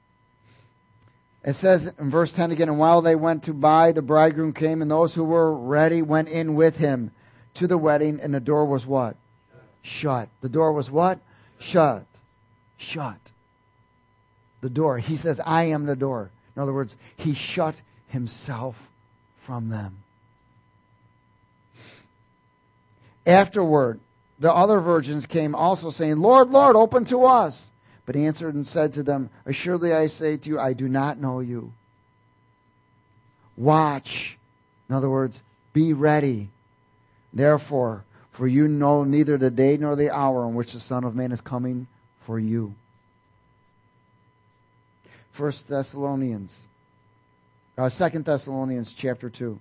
It says in verse ten again, and while they went to buy, the bridegroom came, and those who were ready went in with him to the wedding, and the door was what? Shut. Shut. The door was what? Shut. Shut. The door. He says, I am the door. In other words, he shut himself from them. Afterward, the other virgins came also saying, Lord, Lord, open to us. But he answered and said to them, assuredly I say to you, I do not know you. Watch. In other words, be ready. Therefore, for you know neither the day nor the hour in which the Son of Man is coming for you. First Thessalonians, uh, Second Thessalonians chapter two.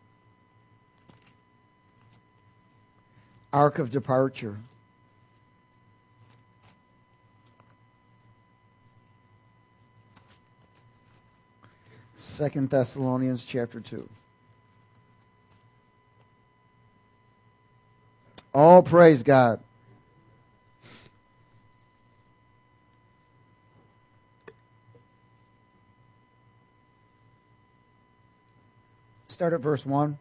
Ark of departure. Second Thessalonians chapter two. Oh, praise God. Start at verse one.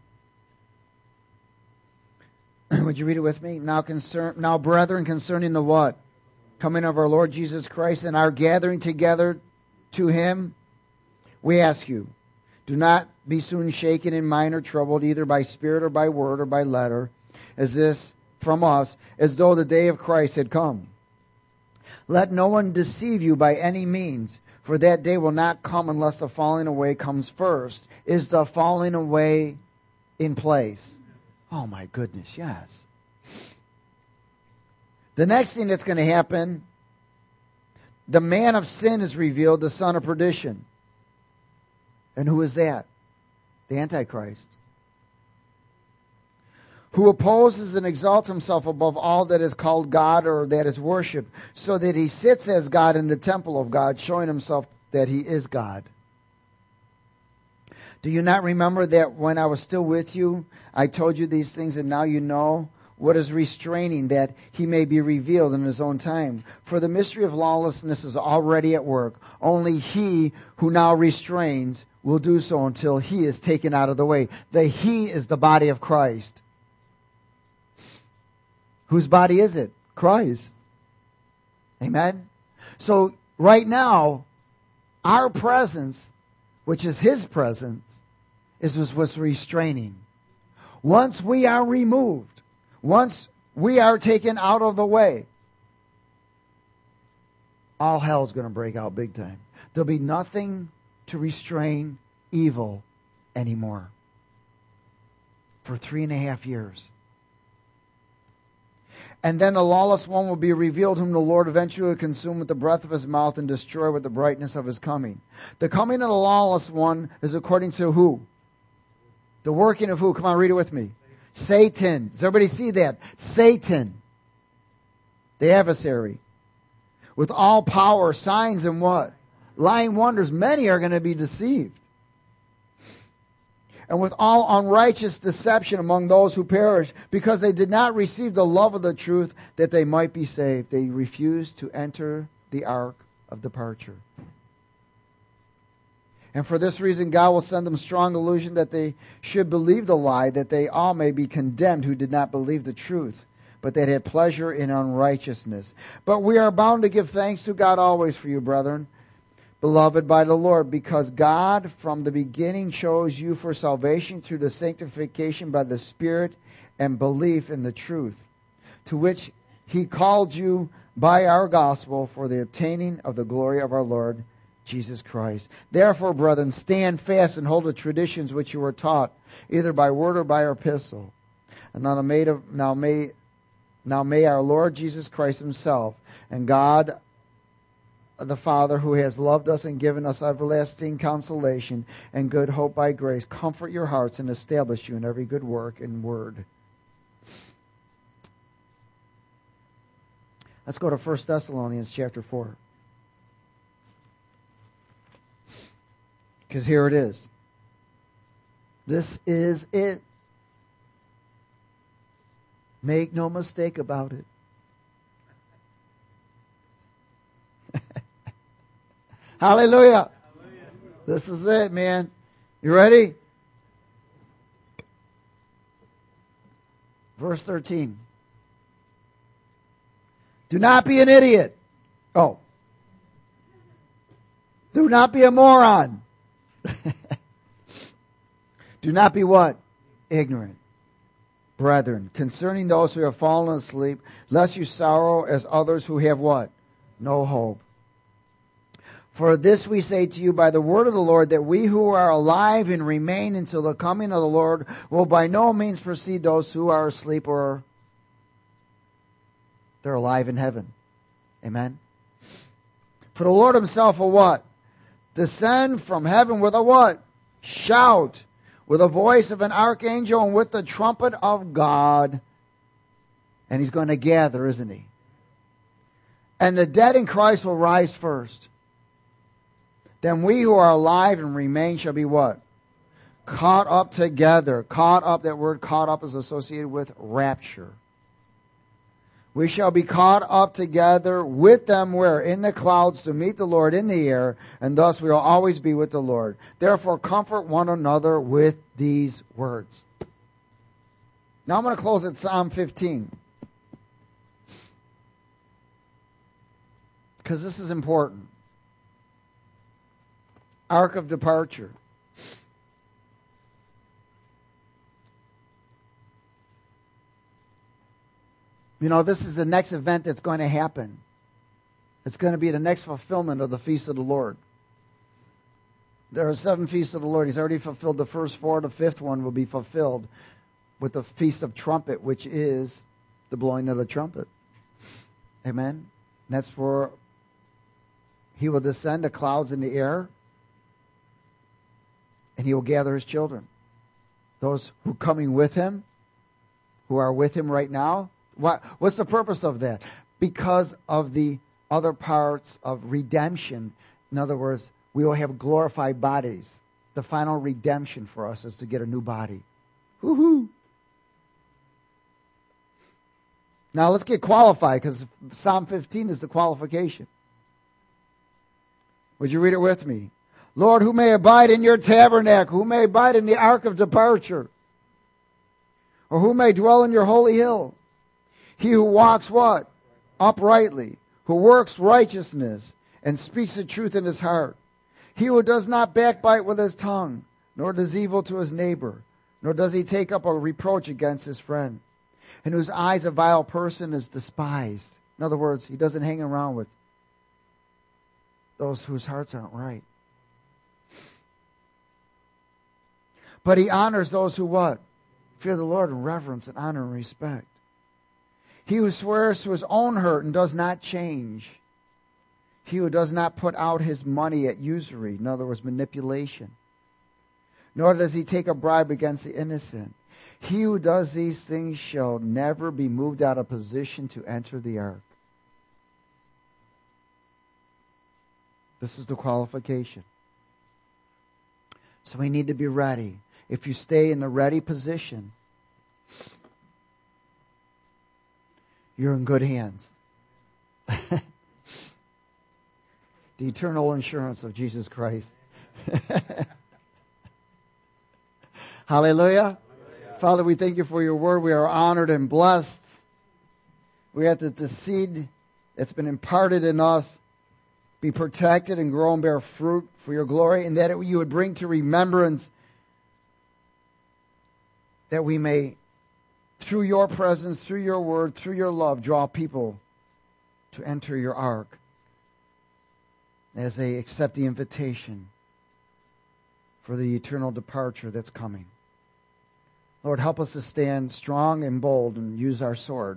Would you read it with me? Now, concern, now, brethren, concerning the what? Coming of our Lord Jesus Christ and our gathering together to him, we ask you, Do not be soon shaken in mind or troubled, either by spirit or by word or by letter, as this from us, as though the day of Christ had come. Let no one deceive you by any means, for that day will not come unless the falling away comes first. Is the falling away in place? Oh my goodness, yes. The next thing that's going to happen, the man of sin is revealed, the son of perdition. And who is that? The Antichrist, who opposes and exalts himself above all that is called God or that is worshipped, so that he sits as God in the temple of God, showing himself that he is God. Do you not remember that when I was still with you, I told you these things, and now you know what is restraining, that he may be revealed in his own time? For the mystery of lawlessness is already at work. Only he who now restrains will do so until he is taken out of the way. The he is the body of Christ. Whose body is it? Christ. Amen? So right now, our presence, which is his presence, is what's restraining. Once we are removed, once we are taken out of the way, all hell's going to break out big time. There'll be nothing to restrain evil anymore for three and a half years. And then the lawless one will be revealed, whom the Lord eventually will consume with the breath of his mouth and destroy with the brightness of his coming. The coming of the lawless one is according to who? The working of who? Come on, read it with me. Satan. Does everybody see that? Satan. The adversary. With all power, signs, and what? Lying wonders. Many are going to be deceived. And with all unrighteous deception among those who perish, because they did not receive the love of the truth that they might be saved. They refused to enter the ark of departure. And for this reason, God will send them strong illusion that they should believe the lie, that they all may be condemned who did not believe the truth, but that had pleasure in unrighteousness. But we are bound to give thanks to God always for you, brethren, beloved by the Lord, because God from the beginning chose you for salvation through the sanctification by the Spirit and belief in the truth, to which he called you by our gospel for the obtaining of the glory of our Lord Jesus Christ. Therefore, brethren, stand fast and hold the traditions which you were taught, either by word or by epistle. And now may, now may, now may our Lord Jesus Christ himself and God the Father, who has loved us and given us everlasting consolation and good hope by grace, comfort your hearts and establish you in every good work and word. Let's go to First Thessalonians chapter four. Because here it is. This is it. Make no mistake about it. Hallelujah. Hallelujah. This is it, man. You ready? Verse thirteen. Do not be an idiot. Oh. Do not be a moron. Do not be what? Ignorant. Brethren, concerning those who have fallen asleep, lest you sorrow as others who have what? No hope. For this we say to you by the word of the Lord, that we who are alive and remain until the coming of the Lord will by no means precede those who are asleep, or they're alive in heaven. Amen. For the Lord himself will what? Descend from heaven with a what? Shout. With a voice of an archangel and with the trumpet of God. And he's going to gather, isn't he? And the dead in Christ will rise first. Then we who are alive and remain shall be what? Caught up together. Caught up, that word caught up is associated with rapture. We shall be caught up together with them where? In the clouds to meet the Lord in the air, and thus we will always be with the Lord. Therefore comfort one another with these words. Now I'm going to close at Psalm fifteen. Because this is important. Ark of departure. You know, this is the next event that's going to happen. It's going to be the next fulfillment of the Feast of the Lord. There are seven feasts of the Lord. He's already fulfilled the first four. The fifth one will be fulfilled with the Feast of Trumpet, which is the blowing of the trumpet. Amen? And that's for, he will descend the clouds in the air, and he will gather his children. Those who are coming with him, who are with him right now. What, what's the purpose of that? Because of the other parts of redemption. In other words, we will have glorified bodies. The final redemption for us is to get a new body. Woohoo! Now let's get qualified, because Psalm fifteen is the qualification. Would you read it with me? Lord, who may abide in your tabernacle, who may abide in the ark of departure, or who may dwell in your holy hill? He who walks what? Uprightly, who works righteousness, and speaks the truth in his heart. He who does not backbite with his tongue, nor does evil to his neighbor, nor does he take up a reproach against his friend, in whose eyes a vile person is despised. In other words, he doesn't hang around with those whose hearts aren't right. But he honors those who what? Fear the Lord in reverence and honor and respect. He who swears to his own hurt and does not change. He who does not put out his money at usury, in other words, manipulation. Nor does he take a bribe against the innocent. He who does these things shall never be moved out of position to enter the ark. This is the qualification. So we need to be ready. If you stay in the ready position, you're in good hands. The eternal insurance of Jesus Christ. Hallelujah. Hallelujah. Father, we thank you for your word. We are honored and blessed. We have that the seed that's been imparted in us be protected and grow and bear fruit for your glory, and that it, you would bring to remembrance that we may, through your presence, through your word, through your love, draw people to enter your ark as they accept the invitation for the eternal departure that's coming. Lord, help us to stand strong and bold and use our sword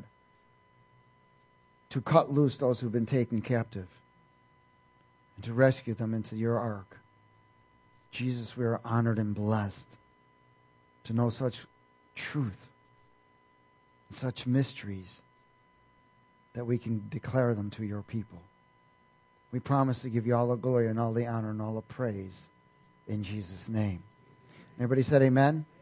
to cut loose those who've been taken captive and to rescue them into your ark. Jesus, we are honored and blessed to know such truth, such mysteries, that we can declare them to your people. We promise to give you all the glory and all the honor and all the praise in Jesus' name. Everybody said amen?